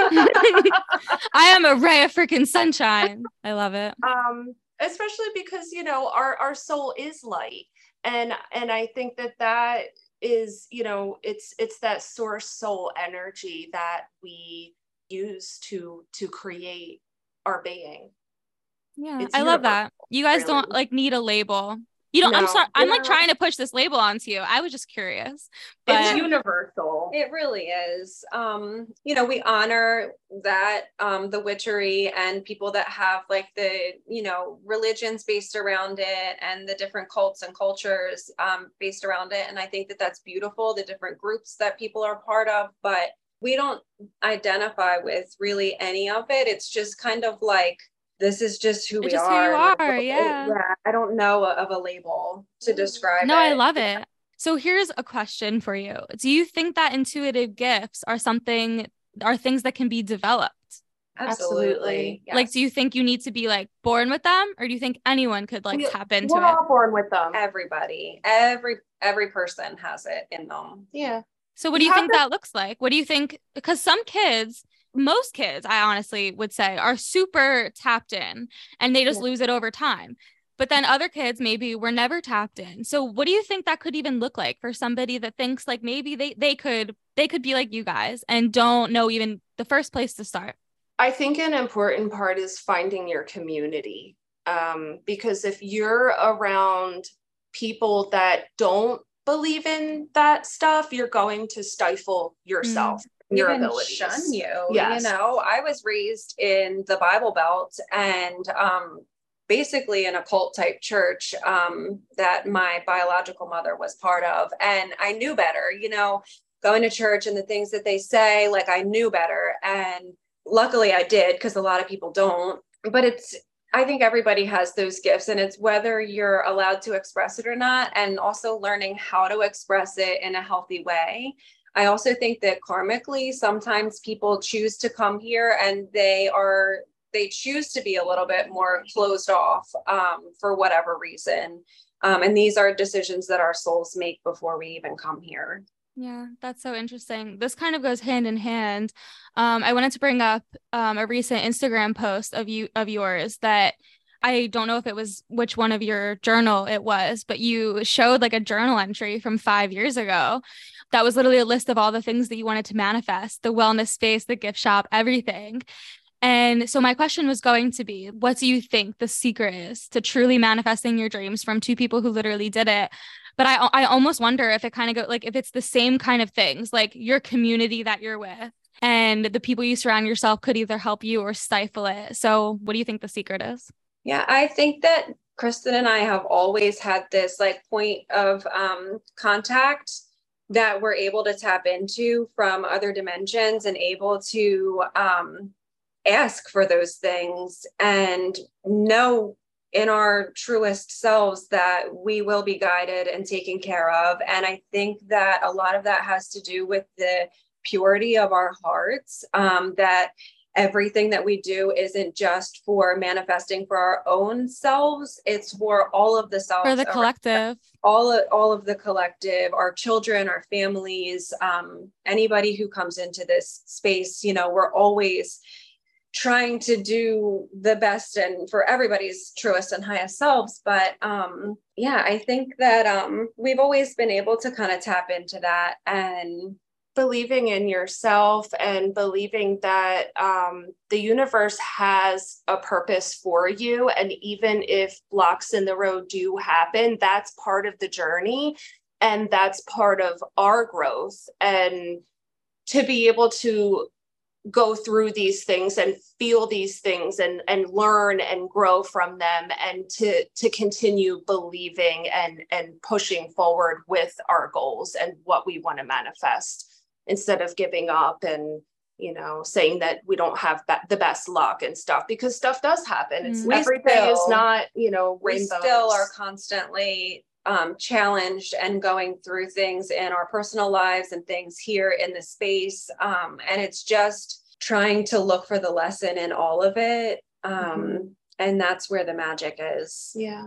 I am a ray of freaking sunshine. I love it. um, especially because, you know, our, our soul is light. And, and I think that that is, you know, it's, it's that source soul energy that we use to, to create our being. Yeah, It's I love universal, that. You guys really. don't like need a label. You don't, I'm No. sorry. I'm like No. trying to push this label onto you. I was just curious. But It's universal. It really is. Um, you know, we honor that, um, the witchery and people that have like the, you know, religions based around it and the different cults and cultures, um, based around it. And I think that that's beautiful, the different groups that people are part of, but we don't identify with really any of it. It's just kind of like, this is just who It's we just who are. you Like, are, it- yeah. yeah. I don't know of a label to describe no, it. I love it. So here's a question for you. Do you think that intuitive gifts are something, are things that can be developed? Absolutely. Yes. Like, do you think you need to be like born with them, or do you think anyone could like We- tap into We're it? all born with them. Everybody, every every person has it in them. Yeah. So what You do you have think to- that looks like? What do you think? Because some kids, most kids, I honestly would say, are super tapped in and they just Yeah. lose it over time. But then other kids maybe were never tapped in. So what do you think that could even look like for somebody that thinks like maybe they they could they could be like you guys and don't know even the first place to start? I think an important part is finding your community. Um, because if you're around people that don't believe in that stuff, you're going to stifle yourself, your Even abilities. shun you. Yes. You know, I was raised in the Bible Belt and um, basically in a cult type church um, that my biological mother was part of, and I knew better. You know, going to church and the things that they say, like I knew better, and luckily I did, because a lot of people don't. But it's, I think everybody has those gifts, and it's whether you're allowed to express it or not, and also learning how to express it in a healthy way. I also think that karmically, sometimes people choose to come here and they are, they choose to be a little bit more closed off um, for whatever reason. Um, and these are decisions that our souls make before we even come here. Yeah, that's so interesting. This kind of goes hand in hand. Um, I wanted to bring up um, a recent Instagram post of you of yours that I don't know if it was which one of your journal it was, but you showed like a journal entry from five years ago. That was literally a list of all the things that you wanted to manifest, the wellness space, the gift shop, everything. And so my question was going to be, what do you think the secret is to truly manifesting your dreams from two people who literally did it? But I I almost wonder if it kind of go like if it's the same kind of things, like your community that you're with and the people you surround yourself could either help you or stifle it. So what do you think the secret is? Yeah, I think that Kristen and I have always had this like point of um, contact that we're able to tap into from other dimensions and able to um, ask for those things and know in our truest selves that we will be guided and taken care of. And I think that a lot of that has to do with the purity of our hearts, um, that everything that we do isn't just for manifesting for our own selves, it's for all of the selves. For the collective. All of, all of the collective, our children, our families, um, anybody who comes into this space, you know, we're always trying to do the best and for everybody's truest and highest selves. But um, yeah, I think that um, we've always been able to kind of tap into that and believing in yourself and believing that um, the universe has a purpose for you. And even if blocks in the road do happen, that's part of the journey and that's part of our growth. And to be able to go through these things and feel these things and, and learn and grow from them and to, to continue believing and, and pushing forward with our goals and what we want to manifest instead of giving up and, you know, saying that we don't have be- the best luck and stuff, because stuff does happen. It's Mm. every day is still- not, you know, we rainbows. still are constantly um, challenged and going through things in our personal lives and things here in the space. Um, and it's just trying to look for the lesson in all of it. Um, mm-hmm. And that's where the magic is. Yeah.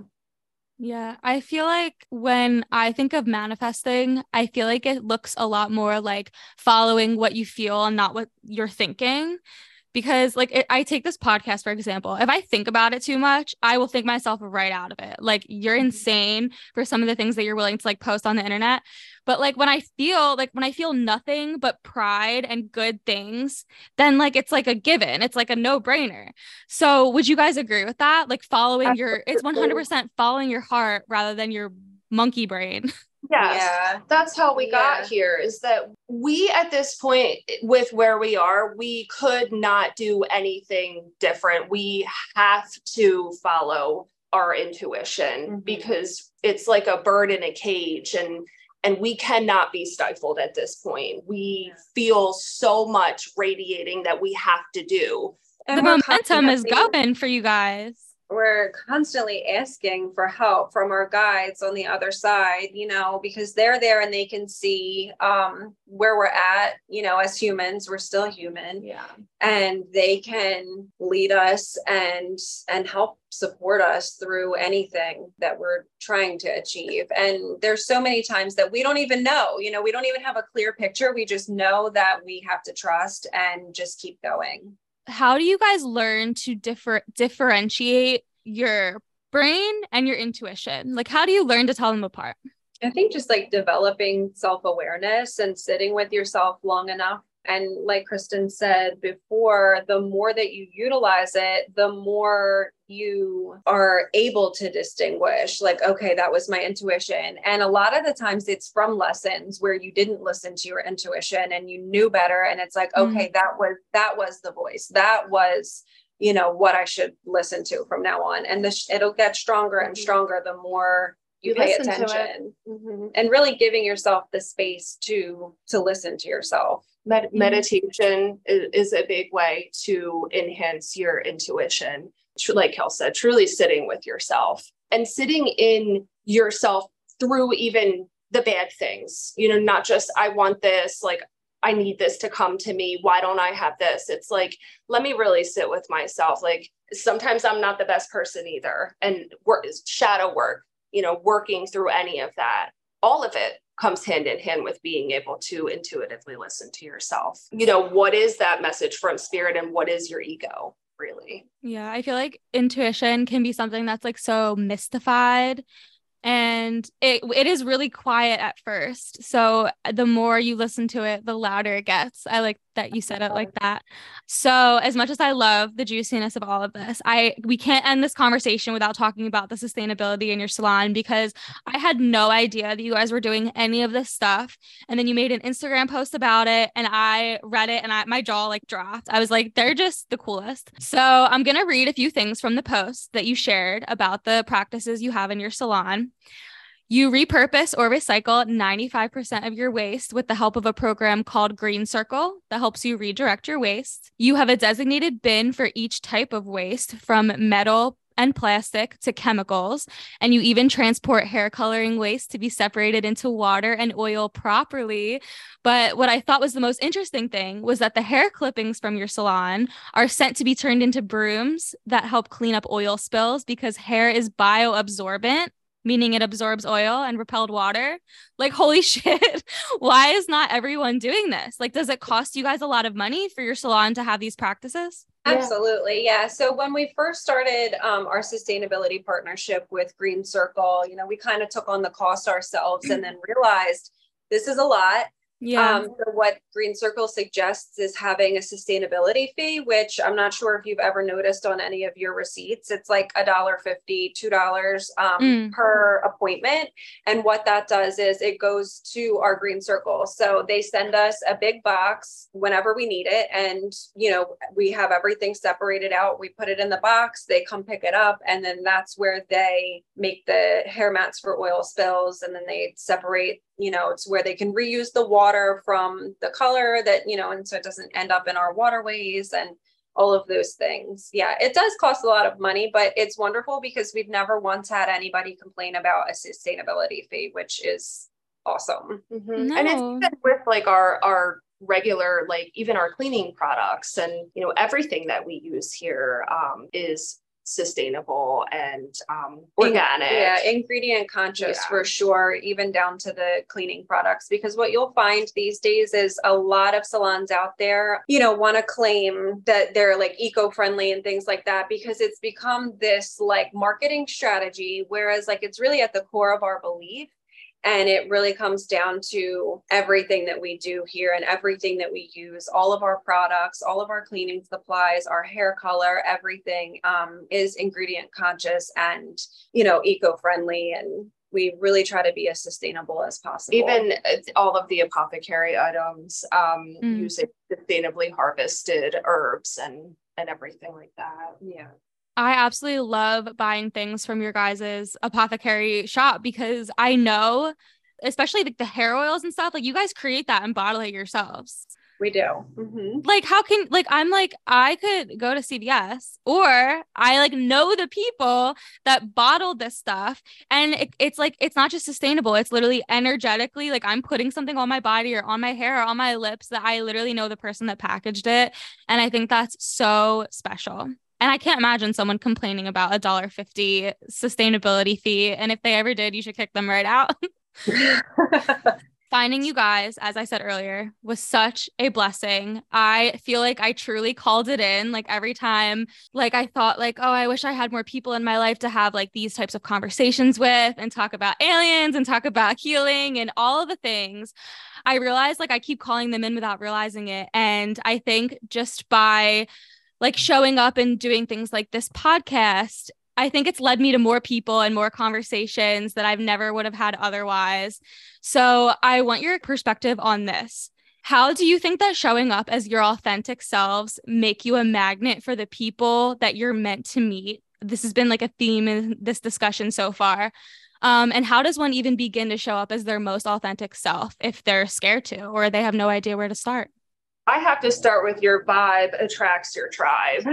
Yeah, I feel like when I think of manifesting, I feel like it looks a lot more like following what you feel and not what you're thinking. Because like it, I take this podcast, for example, if I think about it too much, I will think myself right out of it. Like you're insane for some of the things that you're willing to like post on the internet. But like when I feel like when I feel nothing but pride and good things, then like it's like a given. It's like a no brainer. So would you guys agree with that? Like following your, it's one hundred percent following your heart rather than your monkey brain. Yes, yeah, that's how we got yeah. here, is that we, at this point with where we are, we could not do anything different. We have to follow our intuition mm-hmm. because it's like a bird in a cage, and and we cannot be stifled at this point. We feel so much radiating that we have to do. And the momentum is going for you guys. We're constantly asking for help from our guides on the other side, you know, because they're there and they can see um, where we're at, you know, as humans, we're still human. Yeah. And they can lead us and, and help support us through anything that we're trying to achieve. And there's so many times that we don't even know, you know, we don't even have a clear picture. We just know that we have to trust and just keep going. How do you guys learn to differ differentiate your brain and your intuition? Like, how do you learn to tell them apart? I think just like developing self-awareness and sitting with yourself long enough. And like Kristen said before, the more that you utilize it, the more you are able to distinguish, like, okay, that was my intuition. And a lot of the times it's from lessons where you didn't listen to your intuition and you knew better. And it's like, okay, mm. that was, that was the voice. That was, you know, what I should listen to from now on. And this, it'll get stronger and stronger the more you, you pay attention mm-hmm. and really giving yourself the space to, to listen to yourself. Med- meditation is, is a big way to enhance your intuition. Like Kel said, truly sitting with yourself and sitting in yourself through even the bad things, you know, not just, I want this, like, I need this to come to me. Why don't I have this? It's like, let me really sit with myself. Like sometimes I'm not the best person either. And work is shadow work, you know, working through any of that, all of it comes hand in hand with being able to intuitively listen to yourself. You know, what is that message from spirit and what is your ego, really? Yeah, I feel like intuition can be something that's like so mystified, and it it is really quiet at first. So the more you listen to it, the louder it gets. I like that you said it like that. So as much as I love the juiciness of all of this, I we can't end this conversation without talking about the sustainability in your salon, because I had no idea that you guys were doing any of this stuff. And then you made an Instagram post about it and I read it and I, my jaw like dropped. I was like, they're just the coolest. So I'm going to read a few things from the post that you shared about the practices you have in your salon. You repurpose or recycle ninety-five percent of your waste with the help of a program called Green Circle that helps you redirect your waste. You have a designated bin for each type of waste, from metal and plastic to chemicals, and you even transport hair coloring waste to be separated into water and oil properly. But what I thought was the most interesting thing was that the hair clippings from your salon are sent to be turned into brooms that help clean up oil spills, because hair is bioabsorbent, meaning it absorbs oil and repelled water. Like, holy shit, why is not everyone doing this? Like, does it cost you guys a lot of money for your salon to have these practices? Absolutely. Yeah. So when we first started um, our sustainability partnership with Green Circle, you know, we kind of took on the cost ourselves and then realized this is a lot. Yeah. Um, so what Green Circle suggests is having a sustainability fee, which I'm not sure if you've ever noticed on any of your receipts. It's like a dollar fifty, two dollars um, mm. per appointment. And what that does is it goes to our Green Circle. So they send us a big box whenever we need it. And, you know, we have everything separated out. We put it in the box, they come pick it up. And then that's where they make the hair mats for oil spills. And then they separate, you know, it's where they can reuse the water from the color that, you know, and so it doesn't end up in our waterways. And all of those things. Yeah, it does cost a lot of money, but it's wonderful because we've never once had anybody complain about a sustainability fee, which is awesome. Mm-hmm. No. And it's even with like our, our regular, like even our cleaning products and, you know, everything that we use here um, is sustainable and um, organic. In, yeah, ingredient conscious yeah. for sure, even down to the cleaning products. Because what you'll find these days is a lot of salons out there, you know, want to claim that they're like eco-friendly and things like that, because it's become this like marketing strategy, whereas like it's really at the core of our belief. And it really comes down to everything that we do here and everything that we use, all of our products, all of our cleaning supplies, our hair color, everything um, is ingredient conscious and, you know, eco-friendly. And we really try to be as sustainable as possible. Even all of the apothecary items um, mm. using sustainably harvested herbs and, and everything like that. Yeah. I absolutely love buying things from your guys' apothecary shop because I know, especially like the hair oils and stuff, like you guys create that and bottle it yourselves. We do. Mm-hmm. Like, how can, like, I'm like, I could go to C V S or I like know the people that bottled this stuff. And it, it's like, it's not just sustainable. It's literally energetically, like I'm putting something on my body or on my hair or on my lips that I literally know the person that packaged it. And I think that's so special. And I can't imagine someone complaining about a one dollar fifty sustainability fee. And if they ever did, you should kick them right out. Finding you guys, as I said earlier, was such a blessing. I feel like I truly called it in. Like every time, like I thought like, oh, I wish I had more people in my life to have like these types of conversations with and talk about aliens and talk about healing and all of the things. I realized like I keep calling them in without realizing it. And I think just by like showing up and doing things like this podcast, I think it's led me to more people and more conversations that I've never would have had otherwise. So I want your perspective on this. How do you think that showing up as your authentic selves make you a magnet for the people that you're meant to meet? This has been like a theme in this discussion so far. Um, and how does one even begin to show up as their most authentic self if they're scared to, or they have no idea where to start? I have to start with your vibe attracts your tribe.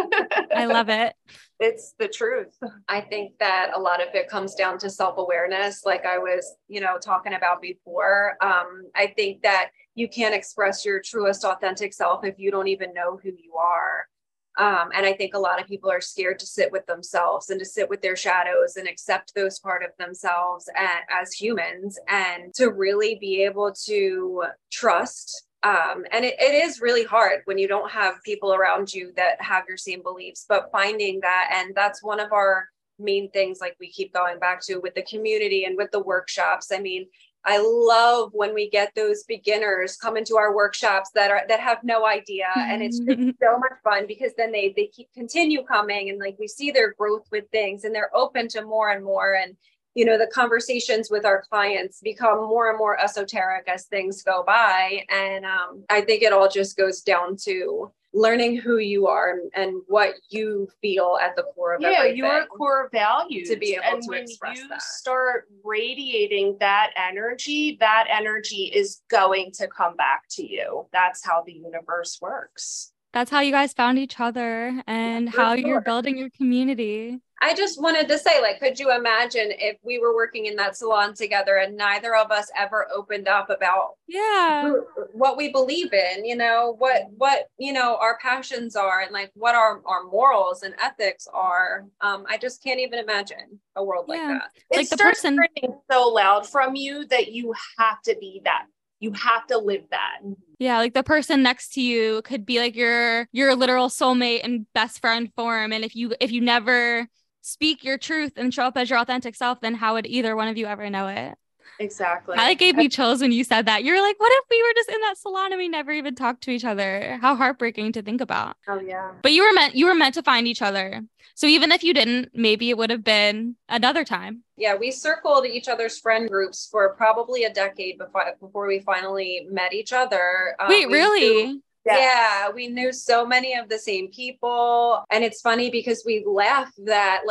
I love it. It's the truth. I think that a lot of it comes down to self-awareness, like I was, you know, talking about before. Um, I think that you can't express your truest authentic self if you don't even know who you are. Um, and I think a lot of people are scared to sit with themselves and to sit with their shadows and accept those part of themselves as, as humans, and to really be able to trust. Um, and it, it is really hard when you don't have people around you that have your same beliefs, but finding that, and that's one of our main things, like we keep going back to with the community and with the workshops. I mean, I love when we get those beginners come into our workshops that are, that have no idea. And it's just so much fun because then they, they keep continue coming, and like we see their growth with things and they're open to more and more. And you know, the conversations with our clients become more and more esoteric as things go by. And um, I think it all just goes down to learning who you are and, and what you feel at the core of yeah, everything. Your core values. To be able and to when express you that. Start radiating that energy, that energy is going to come back to you. That's how the universe works. That's how you guys found each other and yeah, how sure. you're building your community. I just wanted to say, like, could you imagine if we were working in that salon together and neither of us ever opened up about yeah who, what we believe in, you know, what, what, you know, our passions are and like what our, our morals and ethics are. Um, I just can't even imagine a world yeah. like that. It like the starts person turning so loud from you that you have to be that. You have to live that. Yeah, like the person next to you could be like your your literal soulmate and best friend form. And if you if you never speak your truth and show up as your authentic self, then how would either one of you ever know it? Exactly. That like gave me chills when you said that. You're like, what if we were just in that salon and we never even talked to each other? How heartbreaking to think about. Oh yeah. But you were meant you were meant to find each other. So even if you didn't, maybe it would have been another time. Yeah, we circled each other's friend groups for probably a decade before before we finally met each other. Um, Wait, we really? Knew, yeah. yeah, we knew so many of the same people. And it's funny because we laugh that like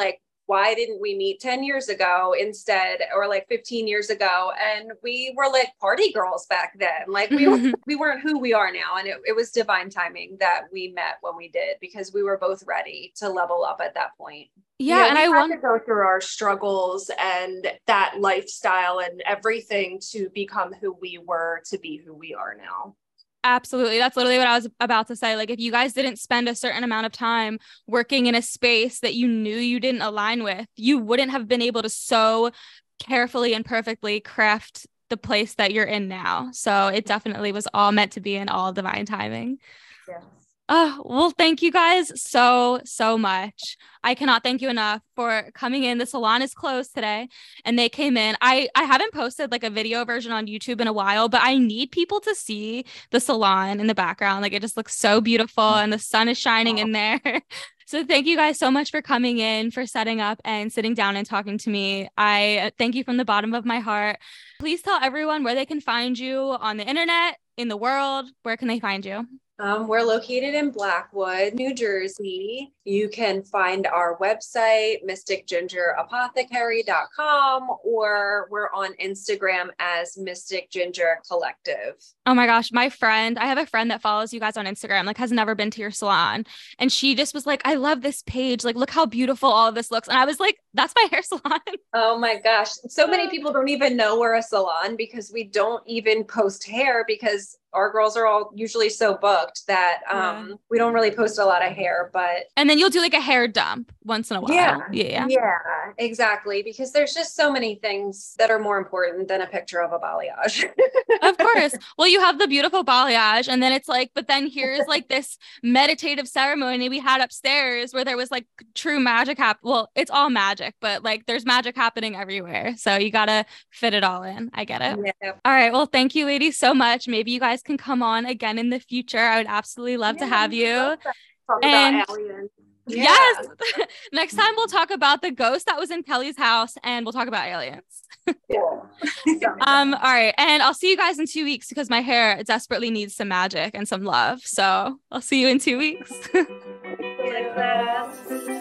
why didn't we meet ten years ago instead, or like fifteen years ago? And we were like party girls back then. Like we, were, we weren't who we are now. And it, it was divine timing that we met when we did, because we were both ready to level up at that point. Yeah, yeah, and we I had want to go through our struggles and that lifestyle and everything to become who we were, to be who we are now. Absolutely. That's literally what I was about to say. Like, if you guys didn't spend a certain amount of time working in a space that you knew you didn't align with, you wouldn't have been able to so carefully and perfectly craft the place that you're in now. So it definitely was all meant to be in all divine timing. Yes. Oh, well, thank you guys so, so much. I cannot thank you enough for coming in. The salon is closed today and they came in. I, I haven't posted like a video version on YouTube in a while, but I need people to see the salon in the background. Like, it just looks so beautiful and the sun is shining in there. So thank you guys so much for coming in, for setting up and sitting down and talking to me. I thank you from the bottom of my heart. Please tell everyone where they can find you on the internet, in the world. Where can they find you? Um, we're located in Blackwood, New Jersey. You can find our website, mystic ginger apothecary dot com, or we're on Instagram as Mystic Ginger Collective. Oh my gosh, my friend, I have a friend that follows you guys on Instagram, like has never been to your salon. And she just was like, I love this page. Like, look how beautiful all of this looks. And I was like, that's my hair salon. Oh my gosh. So many people don't even know we're a salon because we don't even post hair, because our girls are all usually so booked that um, yeah. we don't really post a lot of hair, but. And then you'll do like a hair dump once in a while. Yeah. Yeah. Yeah, exactly. Because there's just so many things that are more important than a picture of a balayage. Of course. Well, you have the beautiful balayage, and then it's like, but then here's like this meditative ceremony we had upstairs where there was like true magic happen. Well, it's all magic, but like there's magic happening everywhere. So you got to fit it all in. I get it. Yeah. All right. Well, thank you ladies so much. Maybe you guys can come on again in the future. I would absolutely love yeah, to have you. Talk and about aliens. Yeah. Yes. Next time we'll talk about the ghost that was in Kelly's house, and we'll talk about aliens. Cool. um, all right. And I'll see you guys in two weeks because my hair desperately needs some magic and some love. So I'll see you in two weeks. Like that.